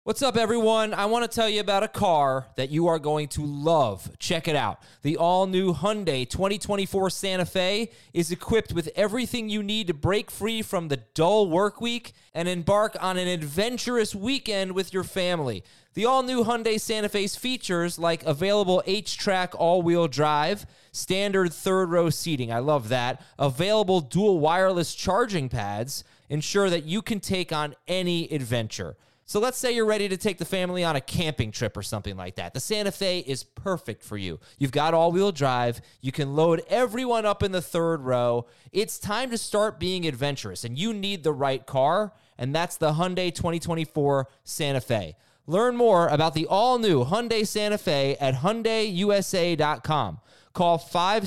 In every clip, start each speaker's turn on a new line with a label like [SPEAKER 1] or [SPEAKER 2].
[SPEAKER 1] What's up, everyone? I want to tell you about a car that you are going to love. Check it out. The all-new Hyundai 2024 Santa Fe is equipped with everything you need to break free from the dull work week and embark on an adventurous weekend with your family. The all-new Hyundai Santa Fe's features like available H-Track all-wheel drive, standard third-row seating, I love that, available dual wireless charging pads, ensure that you can take on any adventure. So let's say you're ready to take the family on a camping trip or something like that. The Santa Fe is perfect for you. You've got all-wheel drive. You can load everyone up in the third row. It's time to start being adventurous, and you need the right car, and that's the Hyundai 2024 Santa Fe. Learn more about the all-new Hyundai Santa Fe at HyundaiUSA.com. Call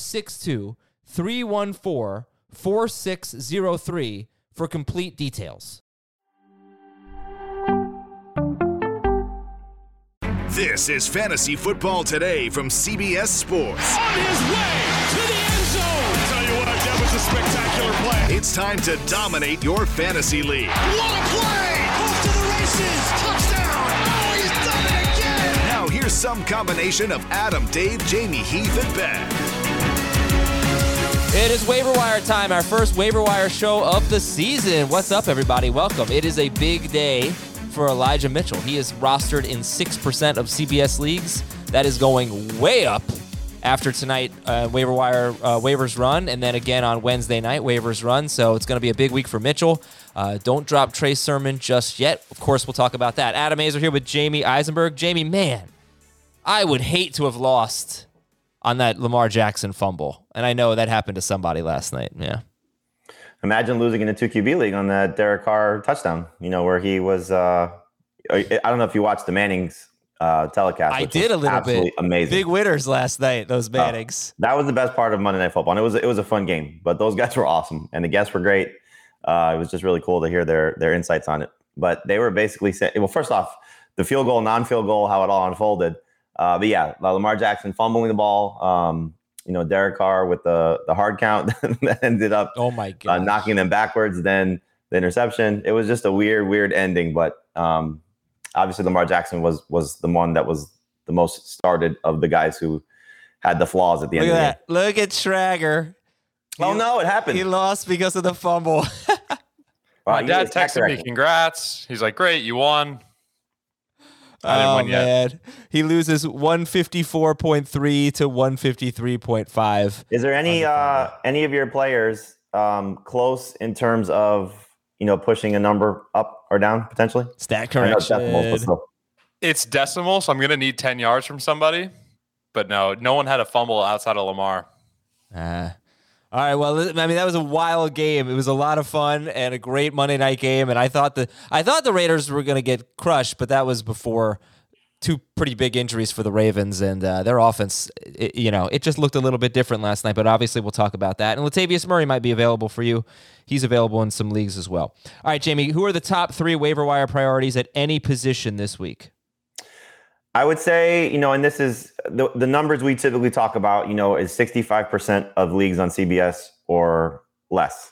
[SPEAKER 1] 562-314-4603 for complete details.
[SPEAKER 2] This is Fantasy Football Today from CBS Sports.
[SPEAKER 3] On his way to the end zone. I'll tell you what, that was a spectacular play.
[SPEAKER 2] It's time to dominate your fantasy league.
[SPEAKER 3] What a play! Off to the races. Touchdown. Oh, he's done it again.
[SPEAKER 2] Now here's some combination of Adam, Dave, Jamie, Heath, and Ben.
[SPEAKER 1] It is waiver wire time, our first waiver wire show of the season. What's up, everybody? Welcome. It is a big day for Elijah Mitchell. He is rostered in 6% of CBS leagues. That is going way up after tonight waiver wire waivers run, and then again on Wednesday night waivers run. So it's going to be a big week for Mitchell. Don't drop Trey Sermon just yet. Of course, we'll talk about that. Adam Azer here with Jamie Eisenberg. Jamie, man, I would hate to have lost on that Lamar Jackson fumble, and I know that happened to somebody last night. Yeah.
[SPEAKER 4] Imagine losing in a 2QB league on that Derek Carr touchdown, where he was, I don't know if you watched the Mannings telecast.
[SPEAKER 1] I did a little bit.
[SPEAKER 4] Amazing.
[SPEAKER 1] Big winners last night, those Mannings.
[SPEAKER 4] That was the best part of Monday Night Football. And it was a fun game, but those guys were awesome. And the guests were great. It was just really cool to hear their insights on it. But they were basically saying, well, first off, the field goal, non-field goal, how it all unfolded. But yeah, Lamar Jackson fumbling the ball. Derek Carr with the hard count that ended up knocking them backwards, then the interception. It was just a weird ending. But obviously Lamar Jackson was the one that was the most started of the guys who had the flaws at the end of the game.
[SPEAKER 1] Look at Schrager.
[SPEAKER 4] Oh, no, it happened.
[SPEAKER 1] He lost because of the fumble.
[SPEAKER 5] My dad texted me, congrats. He's like, great, you won. I didn't win yet.
[SPEAKER 1] Man. He loses 154.3 to 153.5.
[SPEAKER 4] Is there any of your players close in terms of pushing a number up or down potentially?
[SPEAKER 1] Stat correction.
[SPEAKER 5] It's decimal, so I'm going to need 10 yards from somebody. But no one had a fumble outside of Lamar.
[SPEAKER 1] All right, well, I mean, that was a wild game. It was a lot of fun and a great Monday night game. And I thought the Raiders were going to get crushed, but that was before two pretty big injuries for the Ravens, and their offense, it just looked a little bit different last night. But obviously, we'll talk about that. And Latavius Murray might be available for you. He's available in some leagues as well. All right, Jamie, who are the top 3 waiver wire priorities at any position this week?
[SPEAKER 4] I would say, and this is the numbers we typically talk about, is 65% of leagues on CBS or less.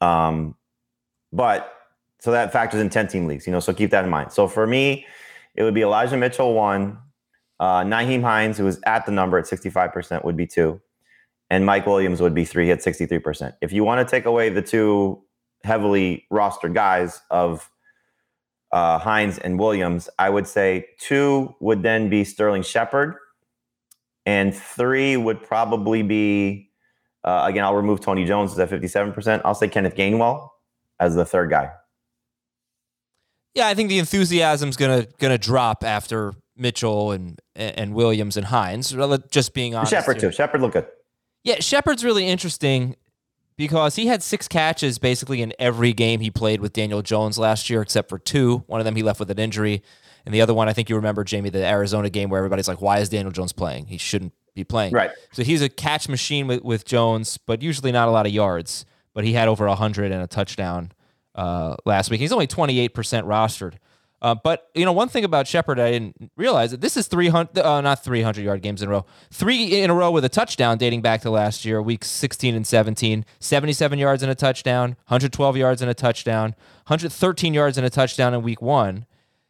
[SPEAKER 4] But so that factors in 10-team leagues, so keep that in mind. So for me, it would be Elijah Mitchell 1, Nyheim Hines, who was at the number at 65%, would be 2, and Mike Williams would be 3 at 63%. If you want to take away the 2 heavily rostered guys of Hines and Williams, I would say 2 would then be Sterling Shepard, and 3 would probably be, again, I'll remove Tony Jones at 57%. I'll say Kenneth Gainwell as the third guy.
[SPEAKER 1] Yeah, I think the enthusiasm's gonna drop after Mitchell and Williams and Hines. Just being honest,
[SPEAKER 4] Shepard too. Shepard looked good.
[SPEAKER 1] Yeah, Shepard's really interesting because he had 6 catches basically in every game he played with Daniel Jones last year, except for 2. One of them he left with an injury, and the other one, I think you remember, Jamie, the Arizona game where everybody's like, "Why is Daniel Jones playing? He shouldn't be playing." Right. So he's a catch machine with Jones, but usually not a lot of yards. But he had over 100 and a touchdown last week. He's only 28% rostered. But, one thing about Shepard I didn't realize that this is 300-yard games in a row. 3 in a row with a touchdown dating back to last year, weeks 16 and 17. 77 yards and a touchdown, 112 yards and a touchdown, 113 yards and a touchdown in week 1.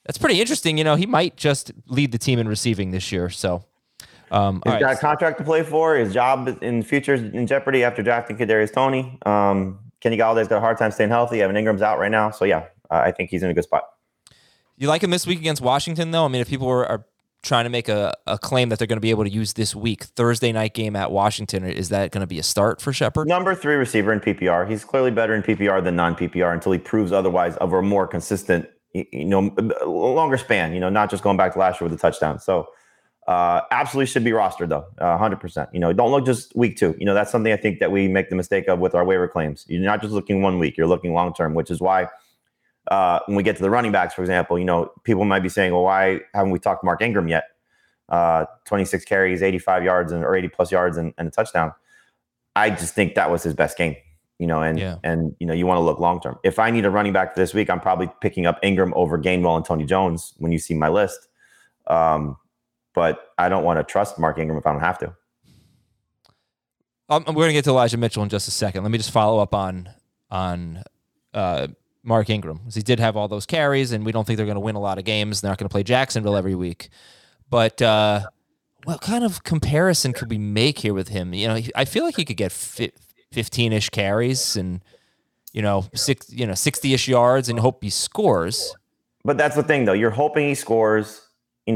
[SPEAKER 1] That's pretty interesting. He might just lead the team in receiving this year. So,
[SPEAKER 4] he's got a contract to play for. His job in the future is in jeopardy after drafting Kadarius Toney. Kenny Galladay's got a hard time staying healthy. Evan Ingram's out right now. So, yeah, I think he's in a good spot.
[SPEAKER 1] You like him this week against Washington, though? I mean, if people are trying to make a claim that they're going to be able to use this week, Thursday night game at Washington, is that going to be a start for Shepard?
[SPEAKER 4] Number 3 receiver in PPR. He's clearly better in PPR than non-PPR until he proves otherwise over a more consistent, longer span, not just going back to last year with a touchdown. So absolutely should be rostered, though, 100%. Don't look just week 2. That's something I think that we make the mistake of with our waiver claims. You're not just looking 1 week. You're looking long-term, which is why when we get to the running backs, for example, people might be saying, well, why haven't we talked Mark Ingram yet? 26 carries, 85 yards or 80 plus yards and a touchdown. I just think that was his best game, you want to look long-term. If I need a running back for this week, I'm probably picking up Ingram over Gainwell and Tony Jones when you see my list. But I don't want to trust Mark Ingram if I don't have to.
[SPEAKER 1] We're going to get to Elijah Mitchell in just a second. Let me just follow up on Mark Ingram, because he did have all those carries, and we don't think they're going to win a lot of games. They're not going to play Jacksonville every week. But what kind of comparison could we make here with him? I feel like he could get 15-ish carries and 60-ish yards and hope he scores.
[SPEAKER 4] But that's the thing, though. You're hoping he scores.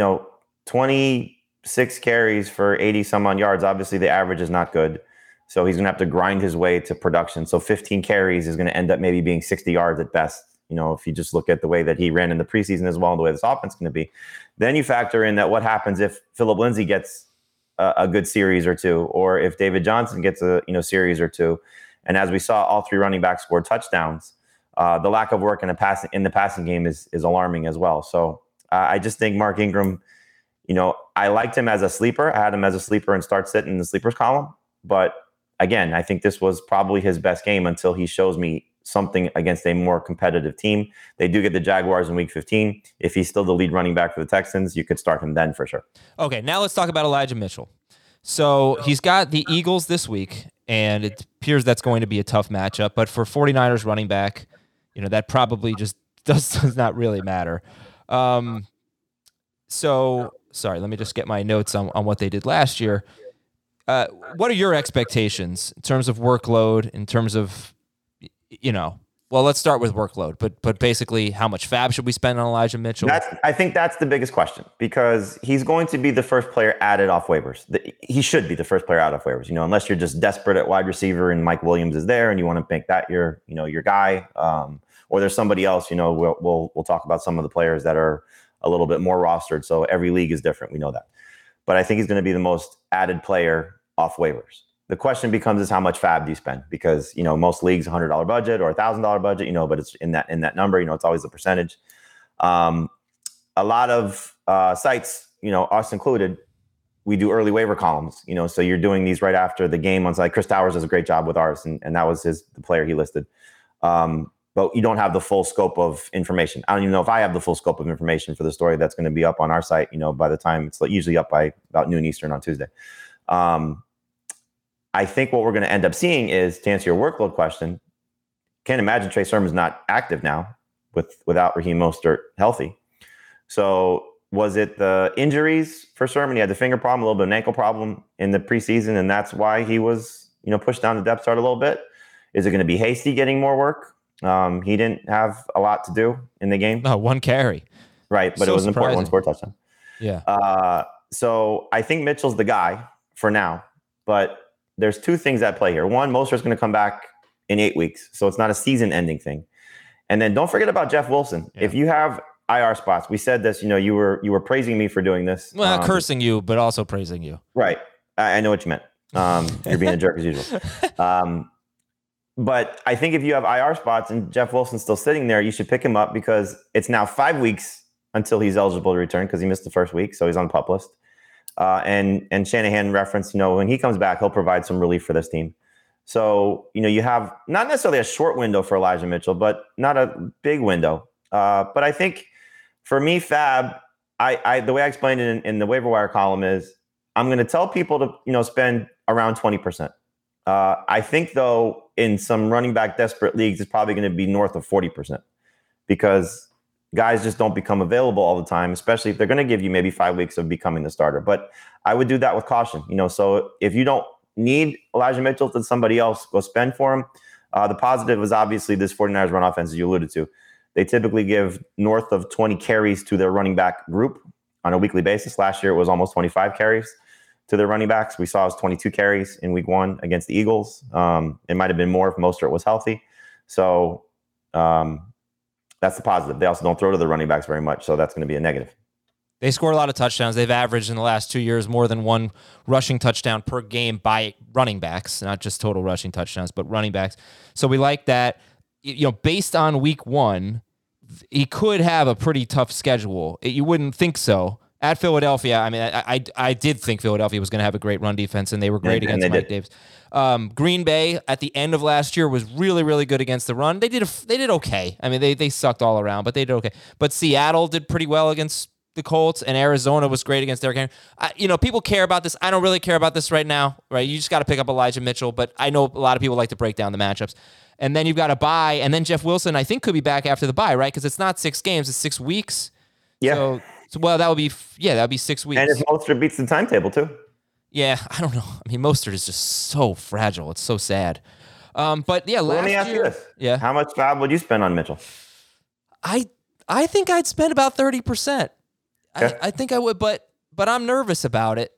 [SPEAKER 4] 26 carries for 80 some odd yards. Obviously, the average is not good. So he's going to have to grind his way to production. So 15 carries is going to end up maybe being 60 yards at best. If you just look at the way that he ran in the preseason as well and the way this offense is going to be. Then you factor in that what happens if Phillip Lindsay gets a good series or two, or if David Johnson gets a series or two. And as we saw, all 3 running backs scored touchdowns. The lack of work in the passing game is alarming as well. So I just think Mark Ingram, I liked him as a sleeper. I had him as a sleeper and start sitting in the sleepers column. But again, I think this was probably his best game until he shows me something against a more competitive team. They do get the Jaguars in week 15. If he's still the lead running back for the Texans, you could start him then for sure.
[SPEAKER 1] Okay, now let's talk about Elijah Mitchell. So he's got the Eagles this week, and it appears that's going to be a tough matchup. But for 49ers running back, that probably just does not really matter. So, sorry, let me just get my notes on what they did last year. What are your expectations in terms of workload, in terms of, well, let's start with workload, but basically how much fab should we spend on Elijah Mitchell?
[SPEAKER 4] I think that's the biggest question, because he's going to be the first player added off waivers. He should be the first player out of waivers, unless you're just desperate at wide receiver and Mike Williams is there and you want to make that your guy, or there's somebody else. We'll talk about some of the players that are a little bit more rostered. So every league is different. We know that, but I think he's going to be the most added player off waivers. The question becomes is how much fab do you spend? Because, most leagues $100 budget or $1,000 budget, but it's in that number, it's always a percentage. A lot of sites, us included, we do early waiver columns, so you're doing these right after the game on site. Chris Towers does a great job with ours, and that was the player he listed. But you don't have the full scope of information. I don't even know if I have the full scope of information for the story that's going to be up on our site, by the time it's usually up by about noon Eastern on Tuesday. I think what we're going to end up seeing is, to answer your workload question, can't imagine Trey Sermon's not active now without Raheem Mostert healthy. So was it the injuries for Sermon? He had the finger problem, a little bit of an ankle problem in the preseason, and that's why he was, pushed down the depth chart a little bit. Is it going to be Hasty getting more work? He didn't have a lot to do in the game.
[SPEAKER 1] No, 1 carry.
[SPEAKER 4] Right, but it was important. 1 score touchdown.
[SPEAKER 1] Yeah.
[SPEAKER 4] So I think Mitchell's the guy for now, but there's 2 things at play here. One, Mostert's going to come back in 8 weeks, so it's not a season-ending thing. And then don't forget about Jeff Wilson. Yeah. If you have IR spots, we said this. You were praising me for doing this.
[SPEAKER 1] Well, cursing you, but also praising you.
[SPEAKER 4] Right. I know what you meant. You're being a jerk as usual. But I think if you have IR spots and Jeff Wilson's still sitting there, you should pick him up, because it's now 5 weeks until he's eligible to return, because he missed the first week, so he's on the PUP list. And Shanahan referenced, when he comes back, he'll provide some relief for this team. So, you have not necessarily a short window for Elijah Mitchell, but not a big window. But I think for me, fab, the way I explained it in the waiver wire column is I'm going to tell people to, spend around 20%. I think, though, in some running back desperate leagues, it's probably going to be north of 40%, because guys just don't become available all the time, especially if they're going to give you maybe 5 weeks of becoming the starter. But I would do that with caution. So if you don't need Elijah Mitchell, then somebody else go spend for him. The positive is obviously this 49ers run offense, as you alluded to. They typically give north of 20 carries to their running back group on a weekly basis. Last year, it was almost 25 carries to their running backs. We saw it was 22 carries in week 1 against the Eagles. It might have been more if Mostert was healthy. So that's the positive. They also don't throw to the running backs very much, so that's going to be a negative.
[SPEAKER 1] They score a lot of touchdowns. They've averaged in the last 2 years more than one rushing touchdown per game by running backs, not just total rushing touchdowns, but running backs. So we like that. Based on week 1, he could have a pretty tough schedule. You wouldn't think so. At Philadelphia, I mean, I did think Philadelphia was going to have a great run defense, and they were great against Mike Davis. Green Bay at the end of last year was really, really good against the run. They did okay. I mean, they sucked all around, but they did okay. But Seattle did pretty well against the Colts, and Arizona was great against Derrick Henry. People care about this. I don't really care about this right now, right? You just got to pick up Elijah Mitchell, but I know a lot of people like to break down the matchups. And then you've got a bye, and then Jeff Wilson, I think, could be back after the bye, right? Because it's not 6 games, it's 6 weeks.
[SPEAKER 4] Yeah.
[SPEAKER 1] So that would be 6 weeks.
[SPEAKER 4] And if Mostert beats the timetable too.
[SPEAKER 1] Yeah, I don't know. I mean, Mostert is just so fragile. It's so sad. But yeah,
[SPEAKER 4] let me ask you this.
[SPEAKER 1] Yeah.
[SPEAKER 4] How much fab would you spend on Mitchell?
[SPEAKER 1] I think I'd spend about 30%. Okay. I think I would, but I'm nervous about it.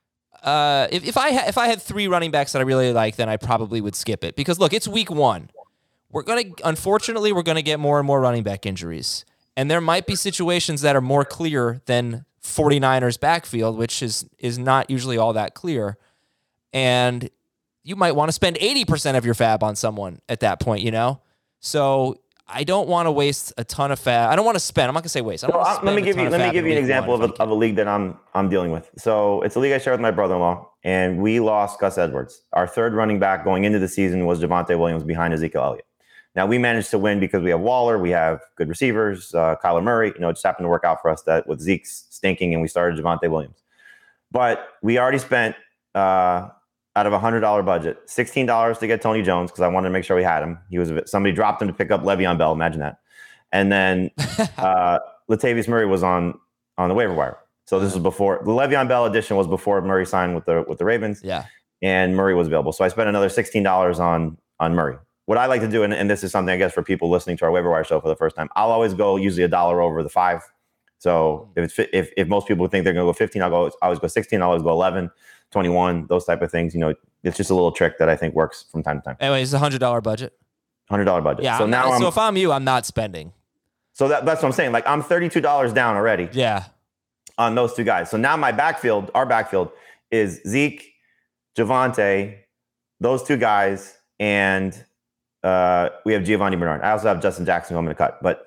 [SPEAKER 1] If I had 3 running backs that I really like, then I probably would skip it because look, it's week 1. Unfortunately, we're gonna get more and more running back injuries. And there might be situations that are more clear than 49ers backfield, which is not usually all that clear. And you might want to spend 80% of your fab on someone at that point, So I don't want to waste a ton of fab. I don't want to spend. I'm not going to say waste.
[SPEAKER 4] Let me give you an example of a league that I'm dealing with. So it's a league I share with my brother-in-law, and we lost Gus Edwards. Our third running back going into the season was Javonte Williams behind Ezekiel Elliott. Now, we managed to win because we have Waller, we have good receivers, Kyler Murray. It just happened to work out for us that with Zeke's stinking and we started Javonte Williams. But we already spent, out of a $100 budget, $16 to get Tony Jones because I wanted to make sure we had him. Somebody dropped him to pick up Le'Veon Bell, imagine that. And then Latavius Murray was on the waiver wire. So this was before, the Le'Veon Bell edition was before Murray signed with the Ravens. Yeah. And Murray was available. So I spent another $16 on Murray. What I like to do, and this is something I guess for people listening to our waiver wire show for the first time, I'll always go usually $1 over the 5. So if most people think they're going to go 15, I always go 16. I'll always go 11, 21, those type of things. It's just a little trick that I think works from time to time.
[SPEAKER 1] Anyway, it's a $100 budget.
[SPEAKER 4] $100 budget.
[SPEAKER 1] Yeah. So if I'm you, I'm not spending.
[SPEAKER 4] So that's what I'm saying. Like I'm $32 down already.
[SPEAKER 1] Yeah.
[SPEAKER 4] On those 2 guys. So now our backfield is Zeke, Javonte, those 2 guys, and we have Giovanni Bernard. I also have Justin Jackson who I'm going to cut. But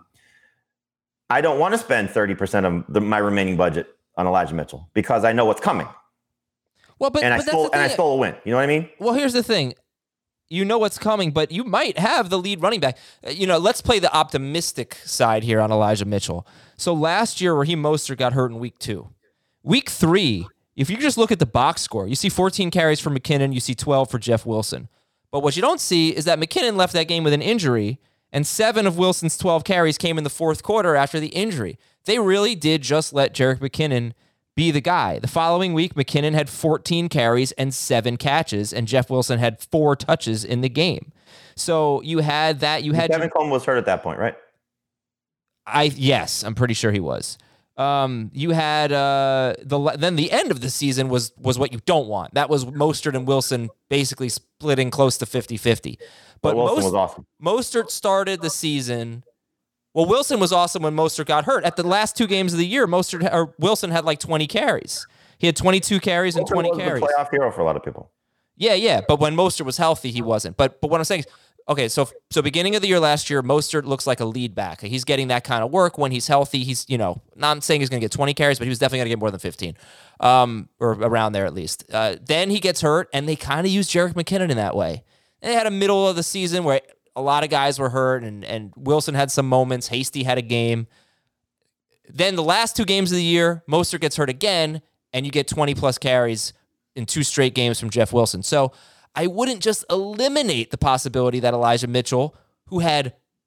[SPEAKER 4] I don't want to spend 30% of my remaining budget on Elijah Mitchell because I know what's coming.
[SPEAKER 1] Well, but
[SPEAKER 4] I stole a win. You know what I mean?
[SPEAKER 1] Well, here's the thing. You know what's coming, but you might have the lead running back. Let's play the optimistic side here on Elijah Mitchell. So last year, Raheem Mostert got hurt in week 2. Week 3, if you just look at the box score, you see 14 carries for McKinnon, you see 12 for Jeff Wilson. But what you don't see is that McKinnon left that game with an injury, and 7 of Wilson's 12 carries came in the fourth quarter after the injury. They really did just let Jerick McKinnon be the guy. The following week, McKinnon had 14 carries and 7 catches, and Jeff Wilson had 4 touches in the game. So you had that.
[SPEAKER 4] Kevin Coleman was hurt at that point, right?
[SPEAKER 1] Yes, I'm pretty sure he was. You had then the end of the season was what you don't want. That was Mostert and Wilson basically splitting close to 50-50. But
[SPEAKER 4] Wilson was awesome.
[SPEAKER 1] Mostert started the season. Well, Wilson was awesome when Mostert got hurt. At the last 2 games of the year, Wilson had like 20 carries. He had 22 carries and 20 carries.
[SPEAKER 4] He was a playoff hero for a lot of people.
[SPEAKER 1] Yeah. But when Mostert was healthy, he wasn't. But what I'm saying is, okay, so beginning of the year last year, Mostert looks like a lead back. He's getting that kind of work when he's healthy. He's, not saying he's going to get 20 carries, but he was definitely going to get more than 15, or around there at least. Then he gets hurt, and they kind of used Jerick McKinnon in that way. And they had a middle of the season where a lot of guys were hurt, and Wilson had some moments. Hasty had a game. Then the last 2 games of the year, Mostert gets hurt again, and you get 20-plus carries in 2 straight games from Jeff Wilson. So I wouldn't just eliminate the possibility that Elijah Mitchell, who had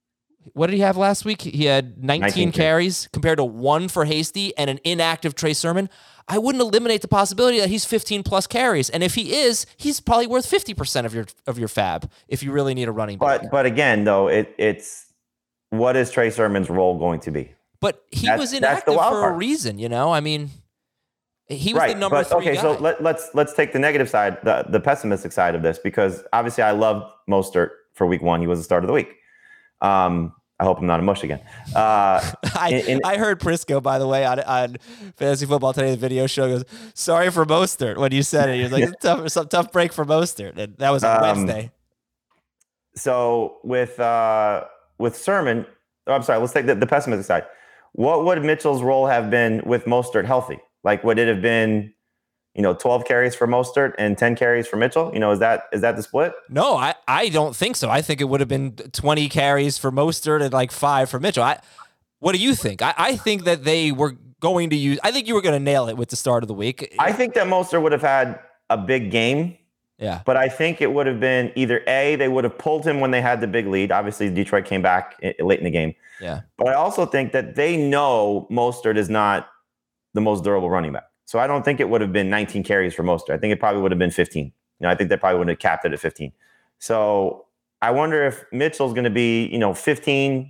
[SPEAKER 1] what did he have last week? He had 19
[SPEAKER 4] carries.
[SPEAKER 1] carries compared to 1 for Hasty and an inactive Trey Sermon. I wouldn't eliminate the possibility that he's 15 plus carries, and if he is, he's probably worth 50% of your fab if you really need a running back.
[SPEAKER 4] But again, though, it's what is Trey Sermon's role going to be?
[SPEAKER 1] But he was inactive for a reason, you know. I mean, he was the number 3
[SPEAKER 4] okay,
[SPEAKER 1] guy.
[SPEAKER 4] so let's take the negative side, the pessimistic side of this, because obviously I loved Mostert for week 1. He was the start of the week. I hope I'm not a mush again.
[SPEAKER 1] I heard Prisco, by the way, on Fantasy Football Today, the video show, goes, sorry for Mostert when you said it. He was like, it's a tough break for Mostert. And that was on Wednesday.
[SPEAKER 4] So with Sermon, I'm sorry, let's take the pessimistic side. What would Mitchell's role have been with Mostert healthy? Like, would it have been, 12 carries for Mostert and 10 carries for Mitchell? Is that the split?
[SPEAKER 1] No, I don't think so. I think it would have been 20 carries for Mostert and like 5 for Mitchell. What do you think? I think that they were going to use. I think you were going to nail it with the start of the week.
[SPEAKER 4] I think that Mostert would have had a big game.
[SPEAKER 1] Yeah.
[SPEAKER 4] But I think it would have been either A, they would have pulled him when they had the big lead. Obviously, Detroit came back late in the game.
[SPEAKER 1] Yeah.
[SPEAKER 4] But I also think that they know Mostert is not the most durable running back. So I don't think it would have been 19 carries for Mostert. I think it probably would have been 15. I think they probably would have capped it at 15. So I wonder if Mitchell's going to be, 15,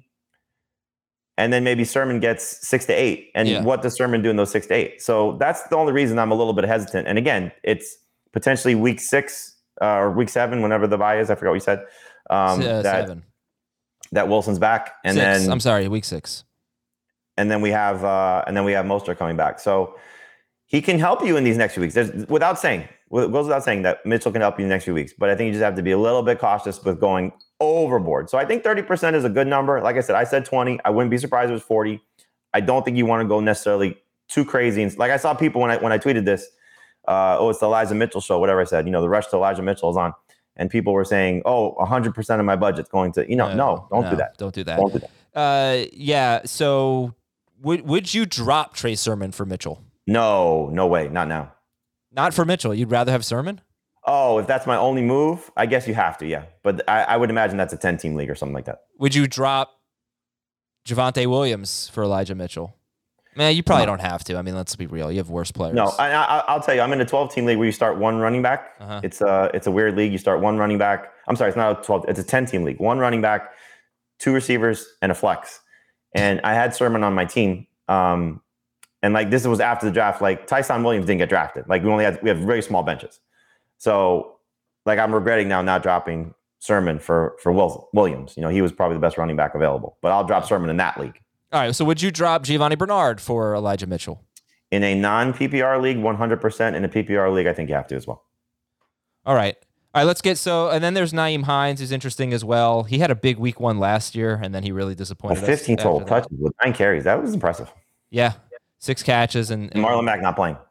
[SPEAKER 4] and then maybe Sermon gets 6 to 8. And what does Sermon do in those 6 to 8? So that's the only reason I'm a little bit hesitant. And again, it's potentially week 6 or week 7, whenever the bye is. I forgot what you said.
[SPEAKER 1] 7.
[SPEAKER 4] That Wilson's back, and
[SPEAKER 1] 6.
[SPEAKER 4] then
[SPEAKER 1] I'm sorry, week 6.
[SPEAKER 4] And then we have Mostert coming back. So he can help you in these next few weeks. It goes without saying that Mitchell can help you in the next few weeks. But I think you just have to be a little bit cautious with going overboard. So I think 30% is a good number. Like I said 20. I wouldn't be surprised if it was 40. I don't think you want to go necessarily too crazy. And like I saw people when I tweeted this, it's the Elijah Mitchell show, whatever I said. The rush to Elijah Mitchell is on. And people were saying, 100% of my budget's going to, no, don't do that.
[SPEAKER 1] Don't do that.
[SPEAKER 4] Don't do that.
[SPEAKER 1] Yeah. So would you drop Trey Sermon for Mitchell?
[SPEAKER 4] No way. Not now.
[SPEAKER 1] Not for Mitchell. You'd rather have Sermon?
[SPEAKER 4] Oh, if that's my only move, I guess you have to, yeah. But I would imagine that's a 10-team league or something like that.
[SPEAKER 1] Would you drop Javonte Williams for Elijah Mitchell? Man, you probably don't have to. I mean, let's be real. You have worse players.
[SPEAKER 4] No, I'll tell you, I'm in a 12-team league where you start one running back. Uh-huh. It's a weird league. You start one running back. I'm sorry, it's not a 12. It's a 10-team league. One running back, 2 receivers, and a flex. And I had Sermon on my team. And like this was after the draft. Like Tyson Williams didn't get drafted. Like we have very small benches. So like I'm regretting now not dropping Sermon for Williams. He was probably the best running back available. But I'll drop Sermon in that league.
[SPEAKER 1] All right. So would you drop Giovanni Bernard for Elijah Mitchell?
[SPEAKER 4] In a non-PPR league, 100%. In a PPR league, I think you have to as well.
[SPEAKER 1] All right. Let's get and then there's Nyheim Hines, who's interesting as well. He had a big week 1 last year, and then he really disappointed us.
[SPEAKER 4] 15 total touches with 9 carries. That was impressive.
[SPEAKER 1] Yeah. 6 catches and
[SPEAKER 4] Marlon Mack not playing.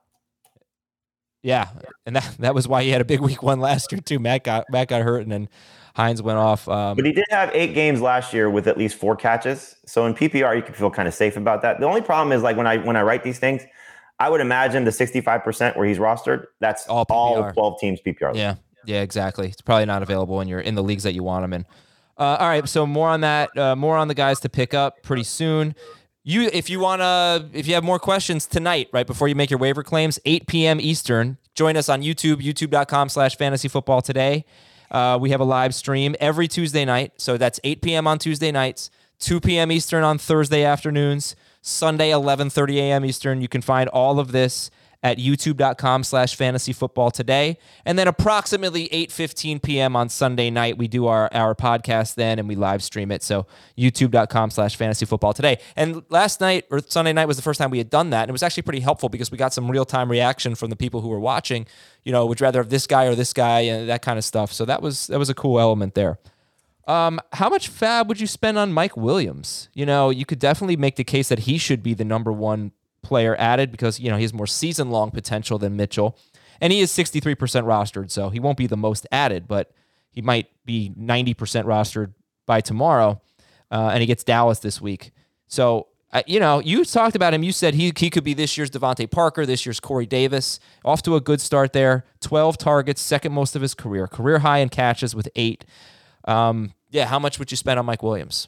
[SPEAKER 1] Yeah, and that was why he had a big week 1 last year too. Matt got hurt, and then Hines went off.
[SPEAKER 4] But he did have 8 games last year with at least 4 catches. So in PPR, you can feel kind of safe about that. The only problem is like when I write these things, I would imagine the 65% where he's rostered. That's all 12 teams PPR.
[SPEAKER 1] Yeah, exactly. It's probably not available when you're in the leagues that you want him in. All right, so more on that. More on the guys to pick up pretty soon. If you have more questions tonight, right before you make your waiver claims, 8 p.m. Eastern, join us on YouTube, youtube.com/fantasyfootballtoday. We have a live stream every Tuesday night. So that's 8 p.m. on Tuesday nights, 2 p.m. Eastern on Thursday afternoons, Sunday, 11:30 a.m. Eastern. You can find all of this at youtube.com/fantasyfootballtoday. And then approximately 8:15 p.m. on Sunday night, we do our podcast then, and we live stream it. So youtube.com/fantasyfootballtoday. And last night, or Sunday night, was the first time we had done that. And it was actually pretty helpful because we got some real-time reaction from the people who were watching. Would you rather have this guy or this guy, and that kind of stuff. So that was a cool element there. How much fab would you spend on Mike Williams? You could definitely make the case that he should be the number 1 player added because, he has more season-long potential than Mitchell. And he is 63% rostered, so he won't be the most added, but he might be 90% rostered by tomorrow, and he gets Dallas this week. So, you talked about him. You said he could be this year's Devontae Parker, this year's Corey Davis. Off to a good start there. 12 targets, second most of his career. Career high in catches with 8. How much would you spend on Mike Williams?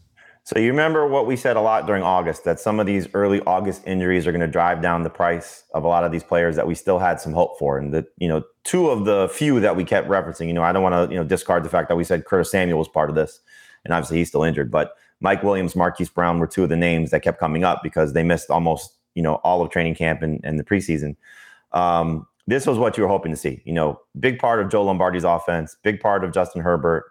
[SPEAKER 4] So you remember what we said a lot during August, that some of these early August injuries are going to drive down the price of a lot of these players that we still had some hope for. And that, two of the few that we kept referencing, I don't want to, discard the fact that we said Curtis Samuel was part of this. And obviously he's still injured, but Mike Williams, Marquise Brown were two of the names that kept coming up because they missed almost, all of training camp and the preseason. This was what you were hoping to see, big part of Joe Lombardi's offense, big part of Justin Herbert,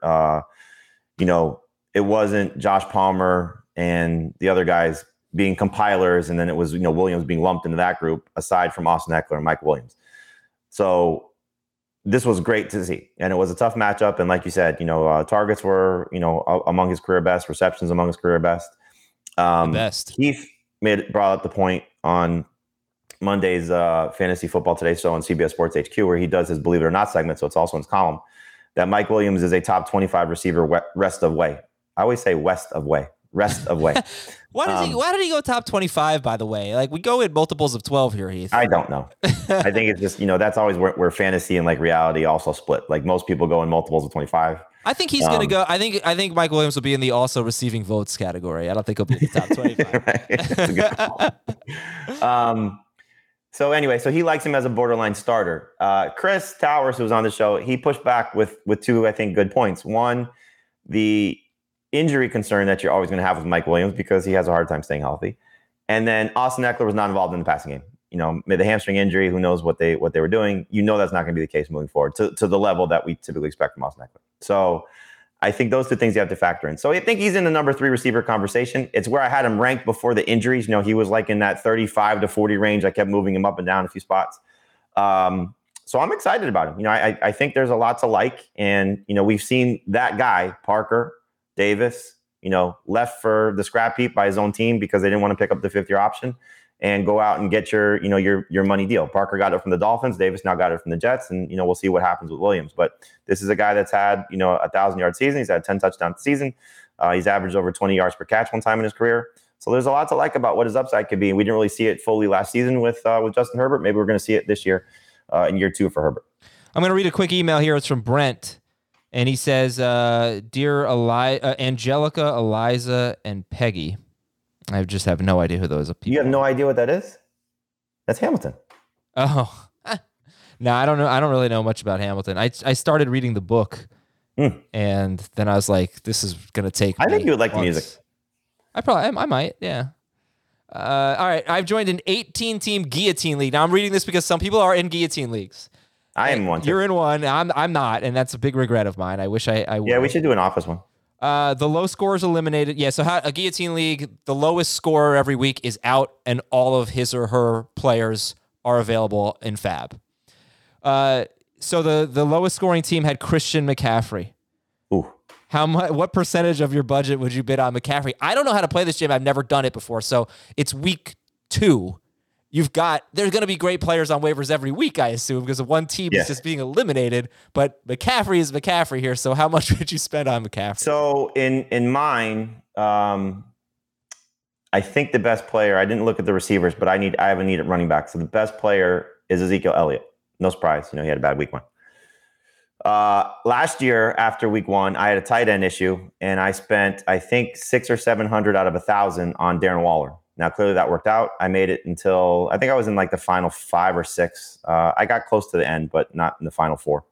[SPEAKER 4] it wasn't Josh Palmer and the other guys being compilers, and then it was, Williams being lumped into that group, aside from Austin Eckler and Mike Williams. So this was great to see. And it was a tough matchup. And like you said, targets were, among his career best, receptions among his career best.
[SPEAKER 1] Best.
[SPEAKER 4] Heath brought up the point on Monday's Fantasy Football Today show on CBS Sports HQ, where he does his Believe It or Not segment, so it's also in his column, that Mike Williams is a top 25 receiver rest of way. I always say rest of way.
[SPEAKER 1] Why did he go top 25, by the way? Like, we go in multiples of 12 here, Heath.
[SPEAKER 4] I don't know. I think it's just, that's always where fantasy and like reality also split. Like most people go in multiples of 25.
[SPEAKER 1] I think he's going to go. I think Mike Williams will be in the also receiving votes category. I don't think he'll be in the top 25.
[SPEAKER 4] That's a good call. So anyway, so he likes him as a borderline starter. Chris Towers, who was on the show, he pushed back with two, I think, good points. One, the injury concern that you're always going to have with Mike Williams because he has a hard time staying healthy. And then Austin Eckler was not involved in the passing game. The hamstring injury, who knows what they were doing. That's not going to be the case moving forward to the level that we typically expect from Austin Eckler. So I think those two things you have to factor in. So I think he's in the number 3 receiver conversation. It's where I had him ranked before the injuries. He was like in that 35 to 40 range. I kept moving him up and down a few spots. So I'm excited about him. I think there's a lot to like. And, we've seen that guy, Parker Davis, left for the scrap heap by his own team because they didn't want to pick up the 5th-year option and go out and get your money deal. Parker got it from the Dolphins. Davis now got it from the Jets. And, we'll see what happens with Williams. But this is a guy that's had, a 1,000-yard season. He's had 10 touchdowns season. He's averaged over 20 yards per catch one time in his career. So there's a lot to like about what his upside could be. And we didn't really see it fully last season with Justin Herbert. Maybe we're going to see it this year in year 2 for Herbert.
[SPEAKER 1] I'm going to read a quick email here. It's from Brent. And he says, Dear Angelica, Eliza, and Peggy. I just have no idea who those are.
[SPEAKER 4] You have no idea what that is? That's Hamilton.
[SPEAKER 1] Oh. No, I don't know. I don't really know much about Hamilton. I started reading the book, and then I was like, this is going to take
[SPEAKER 4] I think you would like the music.
[SPEAKER 1] I might, yeah. All right, I've joined an 18-team guillotine league. Now, I'm reading this because some people are in guillotine leagues.
[SPEAKER 4] I am one.
[SPEAKER 1] You're in one. I'm not, and that's a big regret of mine. I wish I would.
[SPEAKER 4] Yeah, we should do an office one.
[SPEAKER 1] The low scorers eliminated. Yeah, so a guillotine league, the lowest scorer every week is out, and all of his or her players are available in Fab. So the lowest scoring team had Christian McCaffrey.
[SPEAKER 4] Ooh.
[SPEAKER 1] What percentage of your budget would you bid on McCaffrey? I don't know how to play this game. I've never done it before. So it's week 2. There's going to be great players on waivers every week, I assume, because of one team is just being eliminated. But McCaffrey is McCaffrey here. So how much would you spend on McCaffrey?
[SPEAKER 4] So in mine, I think the best player, I didn't look at the receivers, but I have a need at running back. So the best player is Ezekiel Elliott. No surprise. He had a bad week 1. Last year after week 1, I had a tight end issue, and I spent, I think, $600 or $700 out of 1,000 on Darren Waller. Now, clearly that worked out. I made it until, I think I was in like the final 5 or 6. I got close to the end, but not in the final 4.